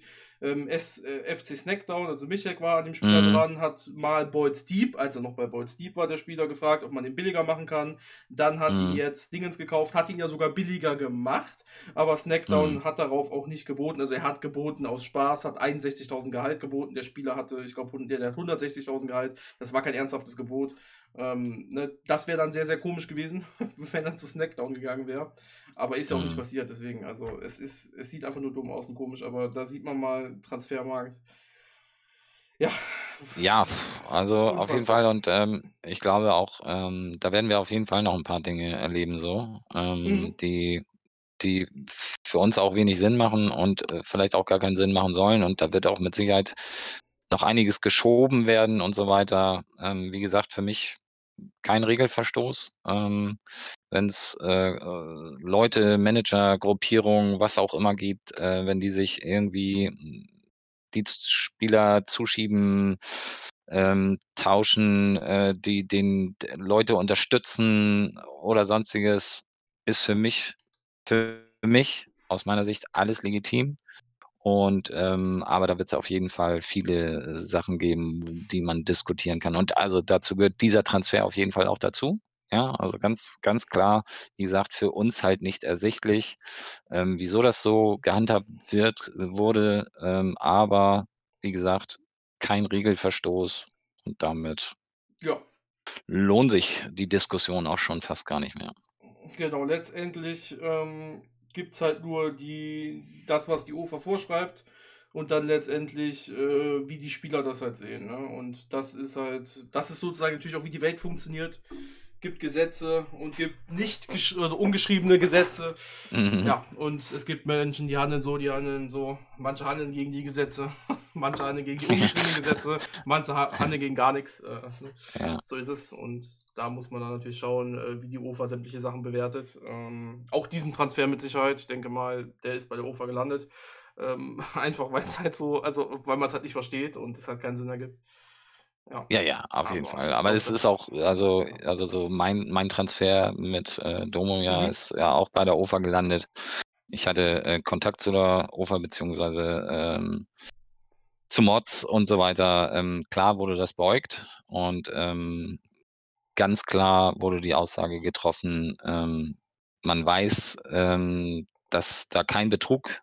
FC Snackdown, also Michek war an dem Spieler Mhm, dran, hat mal Boyd Steep, als er noch bei Boyd Steep war, der Spieler gefragt, ob man den billiger machen kann. Dann hat ihn mhm, jetzt Dingens gekauft, hat ihn ja sogar billiger gemacht. Aber mhm, SmackDown hat darauf auch nicht geboten. Also er hat geboten aus Spaß, hat 61.000 Gehalt geboten. Der Spieler hatte, ich glaube, der hat 160.000 Gehalt. Das war kein ernsthaftes Gebot. Ne, das wäre dann sehr, sehr komisch gewesen, wenn er zu SmackDown gegangen wäre. Aber ist ja auch nicht mhm. passiert, deswegen. Also es sieht einfach nur dumm aus und komisch. Aber da sieht man mal Transfermarkt. Ja, Ja, ist also auf jeden unfassbar. Fall und, ich glaube auch, da werden wir auf jeden Fall noch 'n paar Dinge erleben so, Mhm. die für uns auch wenig Sinn machen und, vielleicht auch gar keinen Sinn machen sollen. Und da wird auch mit Sicherheit noch einiges geschoben werden und so weiter. Wie gesagt, für mich kein Regelverstoß. Wenn's, Leute, Manager, Gruppierungen, was auch immer gibt, wenn die sich irgendwie, die Spieler zuschieben, tauschen, die Leute unterstützen oder Sonstiges, ist für mich aus meiner Sicht alles legitim. Und, aber da wird es auf jeden Fall viele, Sachen geben, die man diskutieren kann. Und also dazu gehört dieser Transfer auf jeden Fall auch dazu. Ja, also ganz ganz klar, wie gesagt, für uns halt nicht ersichtlich, wieso das so gehandhabt wurde, aber wie gesagt, kein Regelverstoß und damit Ja, lohnt sich die Diskussion auch schon fast gar nicht mehr. genau, letztendlich gibt es halt nur das, was die UFA vorschreibt und dann letztendlich, wie die Spieler das halt sehen. Ne? Und das ist halt, das ist sozusagen natürlich auch, wie die Welt funktioniert. gibt Gesetze und gibt nicht also ungeschriebene Gesetze. Mhm. Ja, und es gibt Menschen, die handeln so, die handeln so. Manche handeln gegen die Gesetze, manche handeln gegen die ungeschriebenen Gesetze, manche handeln gegen gar nichts. Ja. So ist es. Und da muss man dann natürlich schauen, wie die UEFA sämtliche Sachen bewertet. Auch diesen Transfer mit Sicherheit. Ich denke mal, der ist bei der UEFA gelandet. Einfach weil es halt so, also weil man es halt nicht versteht und es halt keinen Sinn ergibt. Ja, Ja, ja, auf jeden aber Fall. ich Aber glaube, es ist auch ja. also so mein Transfer mit, Domo ja Mhm. ist ja auch bei der OFA gelandet. Ich hatte, Kontakt zu der OFA beziehungsweise, zu Mods und so weiter. Klar wurde das beäugt und, ganz klar wurde die Aussage getroffen, man weiß, dass da kein Betrug,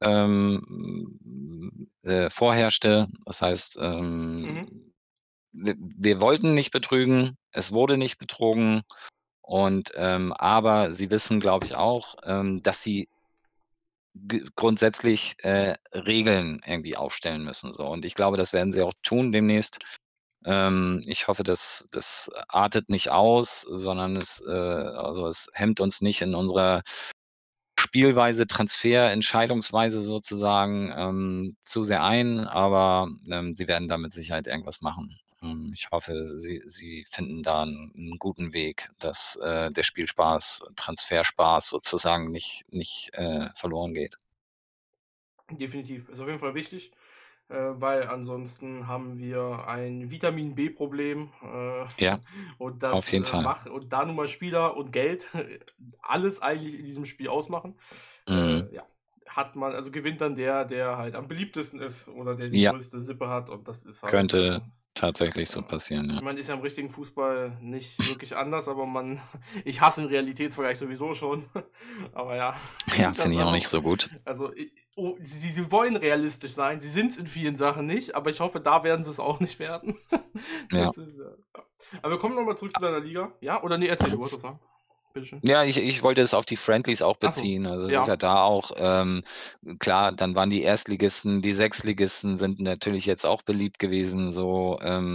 vorherrschte. Das heißt, Mhm. wir wollten nicht betrügen, es wurde nicht betrogen und, aber sie wissen, glaube ich, auch, dass sie grundsätzlich, Regeln irgendwie aufstellen müssen so. Und ich glaube, das werden sie auch tun demnächst. Ich hoffe, das artet nicht aus, sondern es hemmt uns nicht in unserer Spielweise, Transferentscheidungsweise sozusagen, zu sehr ein, aber, sie werden da mit Sicherheit irgendwas machen. Ich hoffe, sie finden da einen guten Weg, dass, der Spielspaß, Transferspaß sozusagen nicht, verloren geht. Definitiv. Ist auf jeden Fall wichtig, weil ansonsten haben wir ein Vitamin B-Problem. Ja, Und auf das jeden Fall. macht, und da nun mal Spieler und Geld alles eigentlich in diesem Spiel ausmachen, Mhm. ja, hat man, also gewinnt dann der halt am beliebtesten ist oder der die Ja, größte Sippe hat. Und das ist halt, könnte also. tatsächlich so Ja. passieren, Ich ja. meine, ist ja im richtigen Fußball nicht wirklich anders, aber ich hasse den Realitätsvergleich sowieso schon. Aber ja, Ja, das, finde ich auch nicht also, so gut. sie wollen realistisch sein, sie sind es in vielen Sachen nicht, aber ich hoffe, da werden sie es auch nicht werden. Ja. Das ist, ja. Aber wir kommen nochmal zurück zu deiner Liga. Ja, oder nee, erzähl, du wolltest was sagen. Bitteschön. Ja, ich wollte es auf die Friendlies auch Achso, beziehen. Also, es ist ja. ja da auch, klar, dann waren die Erstligisten, die Sechstligisten sind natürlich jetzt auch beliebt gewesen, so,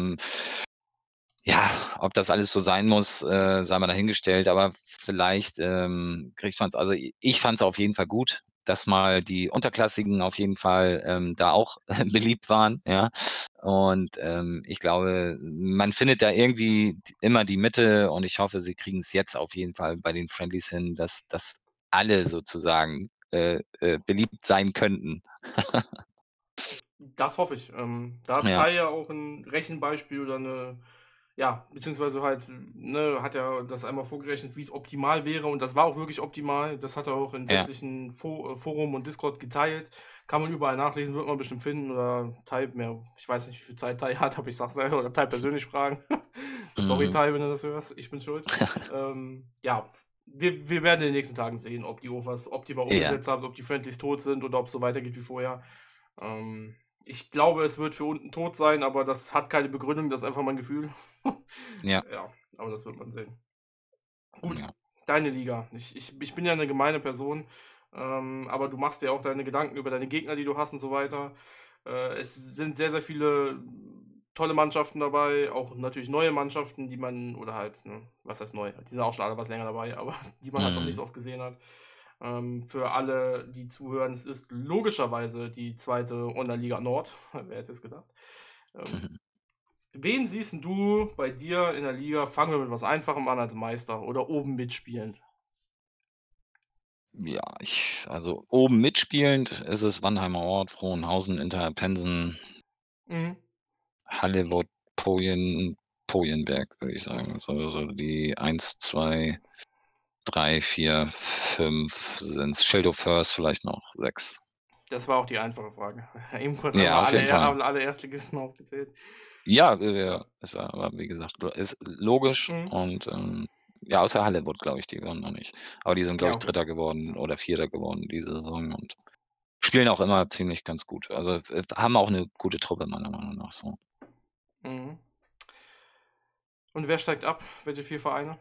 ja, ob das alles so sein muss, sei mal dahingestellt, aber vielleicht, kriegt man's also, ich fand es auf jeden Fall gut, dass mal die Unterklassigen auf jeden Fall, da auch beliebt waren, ja. Und, ich glaube, man findet da irgendwie immer die Mitte und ich hoffe, sie kriegen es jetzt auf jeden Fall bei den Friendlies hin, dass alle sozusagen, beliebt sein könnten. Das hoffe ich. Da hat Ja, Tai ja auch ein Rechenbeispiel oder eine, ja, beziehungsweise halt, ne, hat er das einmal vorgerechnet, wie es optimal wäre, und das war auch wirklich optimal. Das hat er auch in ja, sämtlichen Forum und Discord geteilt. Kann man überall nachlesen, wird man bestimmt finden, oder Tai mehr, ich weiß nicht, wie viel Zeit Tai hat, aber ich sag's selber, oder Tai persönlich fragen. Sorry, mhm, Tai, wenn du das hörst, ich bin schuld. Ja, wir werden in den nächsten Tagen sehen, ob die OFAs optimal ja, umgesetzt haben, ob die Friendlies tot sind oder ob es so weitergeht wie vorher. Ähm, Ich glaube, es wird für unten tot sein, aber das hat keine Begründung, das ist einfach mein Gefühl. ja, Ja, aber das wird man sehen. Gut, ja, deine Liga. Ich bin ja eine gemeine Person, aber du machst dir auch deine Gedanken über deine Gegner, die du hast und so weiter. Es sind sehr, sehr viele tolle Mannschaften dabei, auch natürlich neue Mannschaften, die man, oder halt, ne, was heißt neu? Die sind auch schon alle was länger dabei, aber die man halt noch nicht mhm. so oft gesehen hat. Für alle, die zuhören, es ist logischerweise die zweite Online-Liga Nord. Wer hätte es gedacht? Ähm, Wen siehst 'n du bei dir in der Liga? Fangen wir mit was Einfachem an, als Meister oder oben mitspielend? Ja, also oben mitspielend ist es Wannheimer Ort, Frohnhausen, Interpensen, Mhm. Hallewood, Pojenberg, würde ich sagen. So die 1, 2, 3, 4, 5 sind's. Schild First vielleicht noch 6. Das war auch die einfache Frage. Eben kurz Ja, einmal auf jeden Fall. alle Erstligisten aufgezählt. Ja, Ja. ist ja aber wie gesagt, ist logisch Mhm. und, ja, außer Hallewood, glaube ich, die waren noch nicht. Aber die sind, glaube Ja, ich, okay. Dritter geworden Ja. oder Vierter geworden diese Saison und spielen auch immer ziemlich ganz gut. Also, haben auch 'ne gute Truppe meiner Meinung nach so. Mhm. Und wer steigt ab? Welche 4 Vereine?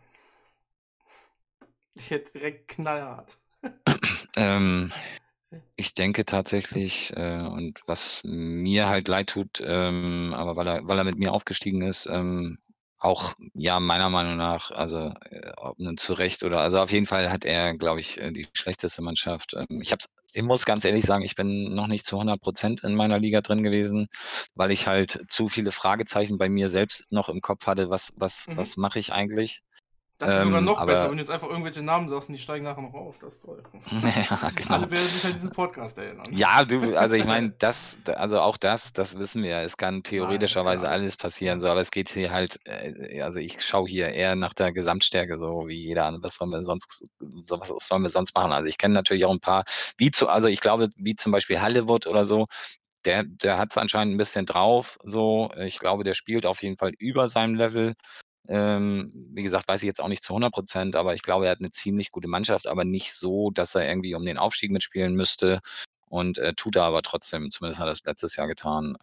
Ich hätte direkt knallhart. Ähm, Ich denke tatsächlich, und was mir halt leid tut, aber weil er mit mir aufgestiegen ist, auch, ja, meiner Meinung nach, also, ob nun zu Recht oder also, auf jeden Fall hat er, glaube ich, die schlechteste Mannschaft. Ich muss ganz ehrlich sagen, ich bin noch nicht zu 100% in meiner Liga drin gewesen, weil ich halt zu viele Fragezeichen bei mir selbst noch im Kopf hatte: Was Mhm. mache ich eigentlich? Das ist sogar noch besser, Aber wenn du jetzt einfach irgendwelche Namen sagst und die steigen nachher noch auf. Das ist toll. ja, genau. Alle werden sich an diesen Podcast erinnern. Ja, du, also ich meine, also auch das wissen wir ja. Es kann Nein, es kann theoretischerweise alles. alles passieren, Ja. so, aber es geht hier halt, also ich schaue hier eher nach der Gesamtstärke, so wie jeder andere. Was sollen wir sonst machen? Also ich kenne natürlich auch ein paar, also ich glaube, wie zum Beispiel Hollywood oder so, der hat es anscheinend ein bisschen drauf, so. Ich glaube, der spielt auf jeden Fall über seinem Level. Wie gesagt, weiß ich jetzt auch nicht zu 100%, aber ich glaube, er hat eine ziemlich gute Mannschaft, aber nicht so, dass er irgendwie um den Aufstieg mitspielen müsste und, tut er aber trotzdem. Zumindest hat er es letztes Jahr getan.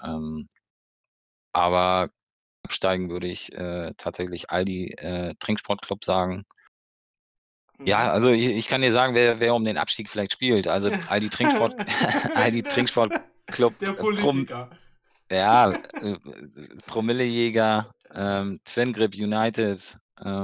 Aber absteigen würde ich, tatsächlich Aldi, Trinksportclub sagen. Ja, Mhm. also ich kann dir sagen, wer um den Abstieg vielleicht spielt. Also Aldi Trinksport Aldi Trinksportclub, Der Politiker. ja, Promillejäger, Twin Grip United,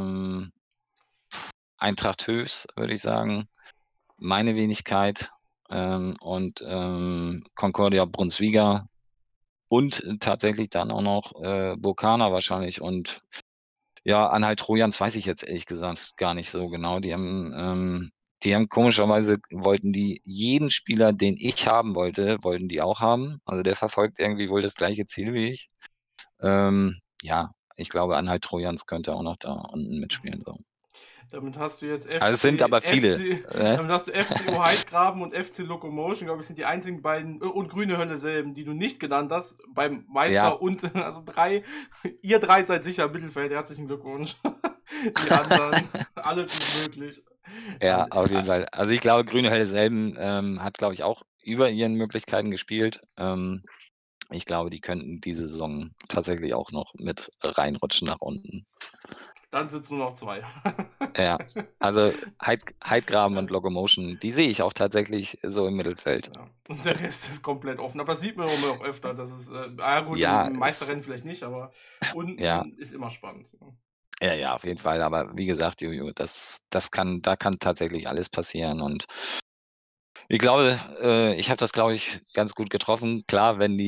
Eintracht Höchst, würde ich sagen, meine Wenigkeit, und, Concordia Brunswiga und tatsächlich dann auch noch, Burkana wahrscheinlich und ja, Anhalt Trojans weiß ich jetzt ehrlich gesagt gar nicht so genau. Die haben komischerweise wollten die jeden Spieler, den ich haben wollte, wollten die auch haben. Also, der verfolgt irgendwie wohl das gleiche Ziel wie ich. Ja, ich glaube, Anhalt Trojans könnte auch noch da unten mitspielen, so. Damit hast du jetzt Also, es sind aber viele, Damit hast du FCO Heidgraben und FC Locomotion, glaube ich, sind die einzigen beiden und Grüne Hölle selben, die du nicht genannt hast, beim Ja. Meister und also ihr drei seid sicher im Mittelfeld, herzlichen Glückwunsch. Die anderen, alles ist möglich. Ja, Nein, auf jeden Fall. Also, ich glaube, Grüne Helle selben, hat, glaube ich, auch über ihren Möglichkeiten gespielt. Ich glaube, die könnten diese Saison tatsächlich auch noch mit reinrutschen nach unten. dann sind es nur noch zwei. Ja, also Heidgraben und Locomotion, die sehe ich auch tatsächlich so im Mittelfeld. Ja. Und der Rest ist komplett offen. Aber das sieht man auch immer noch öfter. Das ist, ja gut, Ja, im es Meisterrennen vielleicht nicht, aber ja, unten ist immer spannend. ja, auf jeden Fall. Aber wie gesagt, Jojo, da kann tatsächlich alles passieren und ich glaube, ich habe das, glaube ich, ganz gut getroffen. Klar, wenn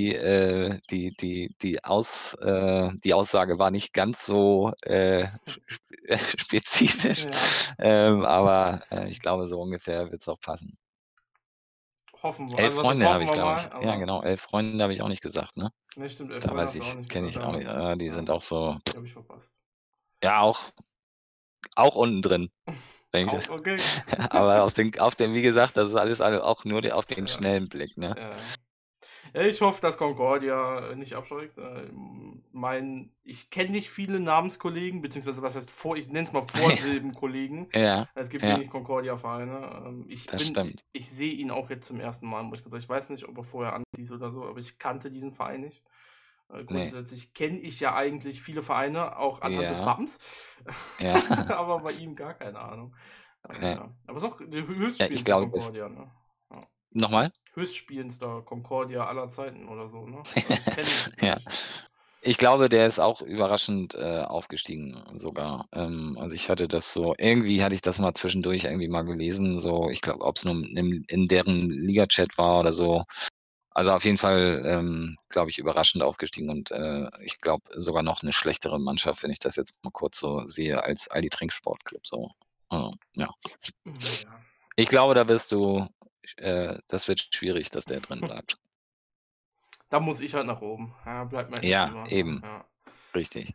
die Aussage war nicht ganz so, spezifisch, Ja, aber, ich glaube, so ungefähr wird's auch passen. hoffen wir. 11 Also was ist Freunde habe hoffen ich, wir glaube ich, mal, ja aber genau, 11 Freunde habe ich auch nicht gesagt, ne? ne, stimmt, 11 Da Freunde weiß hast du auch ich nicht kenne gesagt, ich auch nicht. Die ja, sind auch so die habe ich verpasst. ja, auch unten drin, denke ich. Auch okay. Aber auf den wie gesagt, das ist alles auch nur auf den Ja, schnellen Blick, ne? ja. Ja, ich hoffe, dass Concordia nicht absteigt. Ich kenne nicht viele Namenskollegen, beziehungsweise was heißt ich nenne es mal Vorsilbenkollegen. Ja, Es gibt ja, wenig Concordia-Vereine. das stimmt. Ich sehe ihn auch jetzt zum ersten Mal, muss ich ganz sagen. Ich weiß nicht, ob er vorher anstieß oder so, aber ich kannte diesen Verein nicht. Ne, Grundsätzlich kenne ich ja eigentlich viele Vereine, auch anhand des ja, Wappens. ja, Aber bei ihm gar keine Ahnung. okay. Ja. Aber es ist auch der Ja, ich höchstspielendste glaube, das Concordia, ne? Ja. noch mal? Höchstspielendster Concordia aller Zeiten oder so, ne? Also ich kenne ihn Ja. nicht. Ich glaube, der ist auch überraschend, aufgestiegen sogar. Also, irgendwie hatte ich das mal zwischendurch irgendwie mal gelesen, so, ich glaube, ob's nun in deren Liga-Chat war oder so. Also, auf jeden Fall, glaube ich, überraschend aufgestiegen und, ich glaube, sogar noch 'ne schlechtere Mannschaft, wenn ich das jetzt mal kurz so sehe, als Aldi Trinksportclub so. Ja. Ja. Ich glaube, das wird schwierig, dass der drin bleibt. Da muss ich halt nach oben. Ja, bleibt mein FC Ja, weiter. eben, Ja. richtig.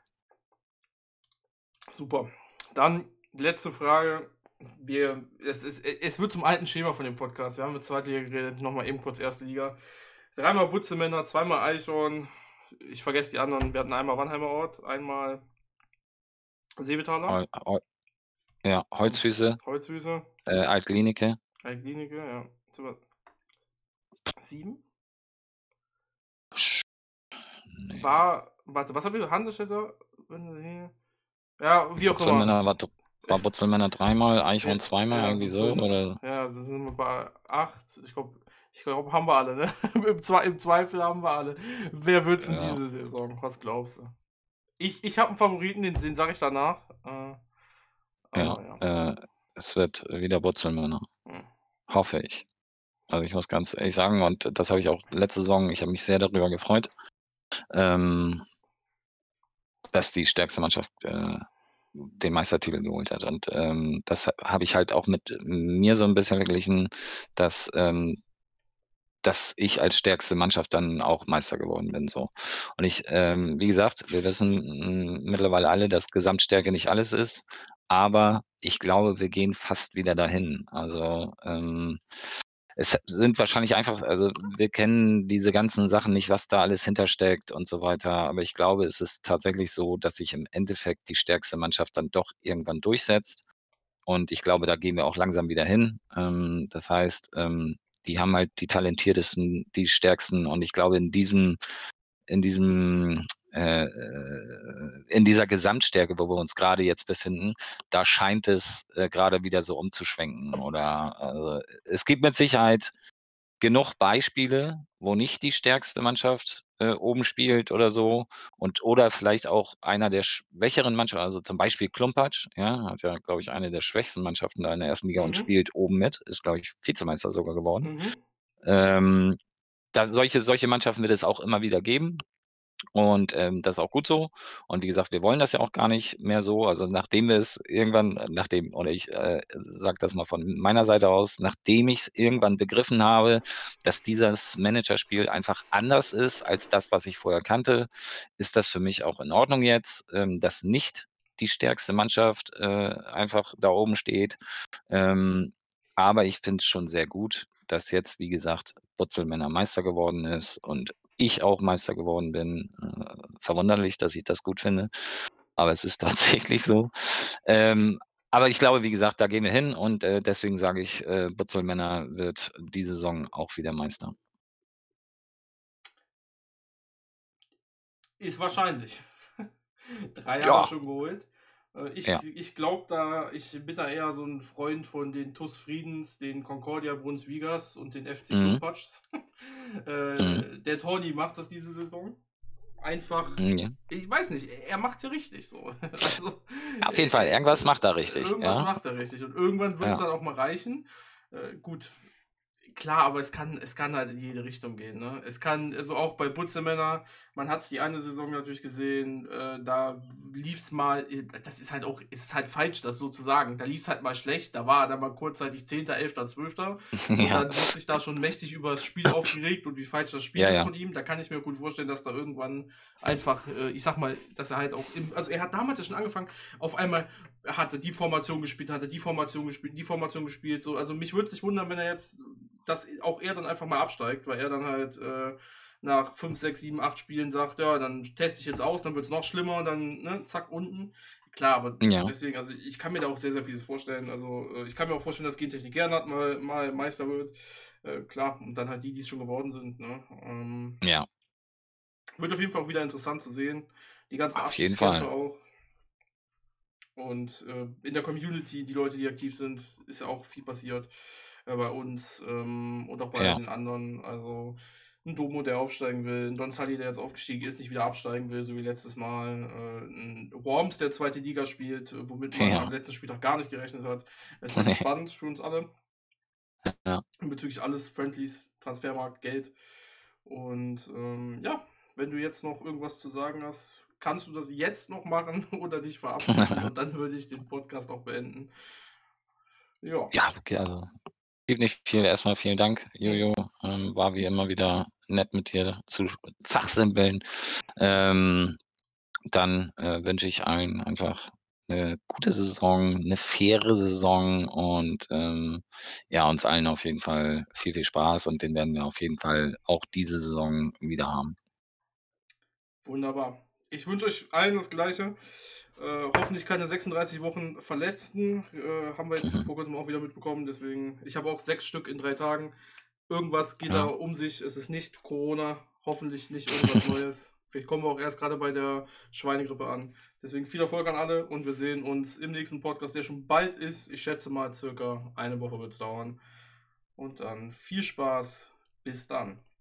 Super. Dann letzte Frage. Es wird zum alten Schema von dem Podcast. Wir haben mit Zweitliga geredet, nochmal eben kurz Erste Liga. Dreimal Butzemänner, zweimal Eichhorn. Ich vergesse die anderen. Wir hatten einmal Wannheimer Ort, einmal Seevetaler, Hol Hol ja, Holzfüße, Holzwiese, Altlinike. Klinike, ja. Jetzt sind wir 7? Ne, Warte, was habe ich? Hansestädter? Ja, wie auch immer. War Butzelmänner dreimal, Ja, Eichhorn zweimal, ja, irgendwie sind so, 5. oder? Ja, also sind wir bei 8. Ich glaube, haben wir alle, ne? Im Zweifel haben wir alle. Wer wird's denn Ja. diese Saison? Was glaubst du? Ich habe einen Favoriten, den sage ich danach. Ja, Aber ja. es wird wieder Butzelmänner, Hm. hoffe ich. Also, ich muss ganz ehrlich sagen, und das habe ich auch letzte Saison, ich habe mich sehr darüber gefreut, ähm, dass die stärkste Mannschaft, den Meistertitel geholt hat. Und, das habe ich halt auch mit mir so ein bisschen verglichen, dass, dass ich als stärkste Mannschaft dann auch Meister geworden bin, so. Und ich, wie gesagt, wir wissen, mittlerweile alle, dass Gesamtstärke nicht alles ist, aber ich glaube, wir gehen fast wieder dahin. Also, es sind wahrscheinlich einfach, also, wir kennen diese ganzen Sachen nicht, was da alles hintersteckt und so weiter, aber ich glaube, es ist tatsächlich so, dass sich im Endeffekt die stärkste Mannschaft dann doch irgendwann durchsetzt. Und ich glaube, da gehen wir auch langsam wieder hin. Das heißt, die haben halt die talentiertesten, die stärksten, und ich glaube, in diesem in dieser Gesamtstärke, wo wir uns gerade jetzt befinden, da scheint es, grade wieder so umzuschwenken, oder also, es gibt mit Sicherheit genug Beispiele, wo nicht die stärkste Mannschaft, oben spielt oder so, und oder vielleicht auch einer der schwächeren Mannschaften, also zum Beispiel Klumpatsch, ja, hat ja, glaube ich, eine der schwächsten Mannschaften da in der ersten Liga und Mhm. spielt oben mit, ist, glaube ich, Vizemeister sogar geworden. Mhm. Ähm, da solche Mannschaften wird es auch immer wieder geben. Und, das ist auch gut so. Und wie gesagt, wir wollen das ja auch gar nicht mehr so. Also, nachdem wir es irgendwann nachdem, oder ich, sage das mal von meiner Seite aus, nachdem ich es irgendwann begriffen habe, dass dieses Managerspiel einfach anders ist als das, was ich vorher kannte, ist das für mich auch in Ordnung jetzt, dass nicht die stärkste Mannschaft, einfach da oben steht. Ähm, aber ich finde es schon sehr gut, dass jetzt, wie gesagt, Butzelmänner Meister geworden ist und ich auch Meister geworden bin. Verwunderlich, dass ich das gut finde, aber es ist tatsächlich so. Ähm, aber ich glaube, wie gesagt, da gehen wir hin, und, deswegen sage ich, Butzelmänner wird diese Saison auch wieder Meister. Ist wahrscheinlich. 3 Jahre Ja, schon geholt. ja. Ich glaube ich bin da eher so ein Freund von den TuS Friedens, den Concordia Brunswigas und den FC Mhm, Klumpatschs. mhm, Der Toni macht das diese Saison. Einfach, ja. ich weiß nicht, er macht's ja richtig so. Also, Auf jeden Fall, irgendwas macht er richtig, irgendwas ja, macht er richtig und irgendwann wird's ja. dann auch mal reichen. Gut, klar, aber es kann halt in jede Richtung gehen, ne? Es kann, also auch bei Butzemänner, man hat es die eine Saison natürlich gesehen, da lief's mal, das ist halt auch, es ist halt falsch, das so zu sagen. Da lief's halt mal schlecht, da war er dann mal kurzzeitig 10., 11., 12. Und Ja, dann wird sich da schon mächtig über das Spiel aufgeregt und wie falsch das Spiel ja, ist ja. von ihm. Da kann ich mir gut vorstellen, dass da irgendwann einfach, ich sag mal, dass er halt auch, also er hat damals ja schon angefangen, auf einmal hat er die Formation gespielt, hat er die Formation gespielt, die Formation gespielt, so. Also mich würde es nicht wundern, wenn er jetzt, dass auch er dann einfach mal absteigt, weil er dann halt nach 5, 6, 7, 8 Spielen sagt, ja, dann teste ich jetzt aus, dann wird es noch schlimmer, dann, ne, zack, unten. Klar, aber Ja, deswegen, also ich kann mir da auch sehr, sehr vieles vorstellen. Also ich kann mir auch vorstellen, dass Gentechnik Gernot mal Meister wird. Klar, und dann halt die es schon geworden sind. Ne? ja, Wird auf jeden Fall auch wieder interessant zu sehen. Die ganzen auf jeden Abstiegskämpfe Fall. auch. Und in der Community, die Leute, die aktiv sind, ist ja auch viel passiert bei uns und auch bei Ja, den anderen. Also ein Domo, der aufsteigen will, ein Don Sully, der jetzt aufgestiegen ist, nicht wieder absteigen will, so wie letztes Mal. Ein Worms, der zweite Liga spielt, womit man am ja, letzten Spieltag gar nicht gerechnet hat. Es wird spannend für uns alle ja. bezüglich alles, Friendlies, Transfermarkt, Geld. Und ja, wenn du jetzt noch irgendwas zu sagen hast, kannst du das jetzt noch machen oder dich verabschieden und dann würde ich den Podcast auch beenden. Ja. Ja, okay, also gibt nicht viel. Erstmal vielen Dank, Hm. Jojo. War wie immer wieder nett mit dir zu fachsimpeln. Ähm, dann, wünsche ich allen einfach eine gute Saison, eine faire Saison, und, ja, uns allen auf jeden Fall viel, viel Spaß, und den werden wir auf jeden Fall auch diese Saison wieder haben. Wunderbar. Ich wünsche euch allen das Gleiche. Hoffentlich keine 36 Wochen Verletzten. Haben wir jetzt vor kurzem auch wieder mitbekommen. Deswegen, ich habe auch 6 Stück in 3 Tagen. Irgendwas geht da Ja. um sich. Es ist nicht Corona. Hoffentlich nicht irgendwas Neues. Vielleicht kommen wir auch erst gerade bei der Schweinegrippe an. Deswegen viel Erfolg an alle und wir sehen uns im nächsten Podcast, der schon bald ist. Ich schätze mal, circa eine Woche wird es dauern. Und dann viel Spaß. Bis dann.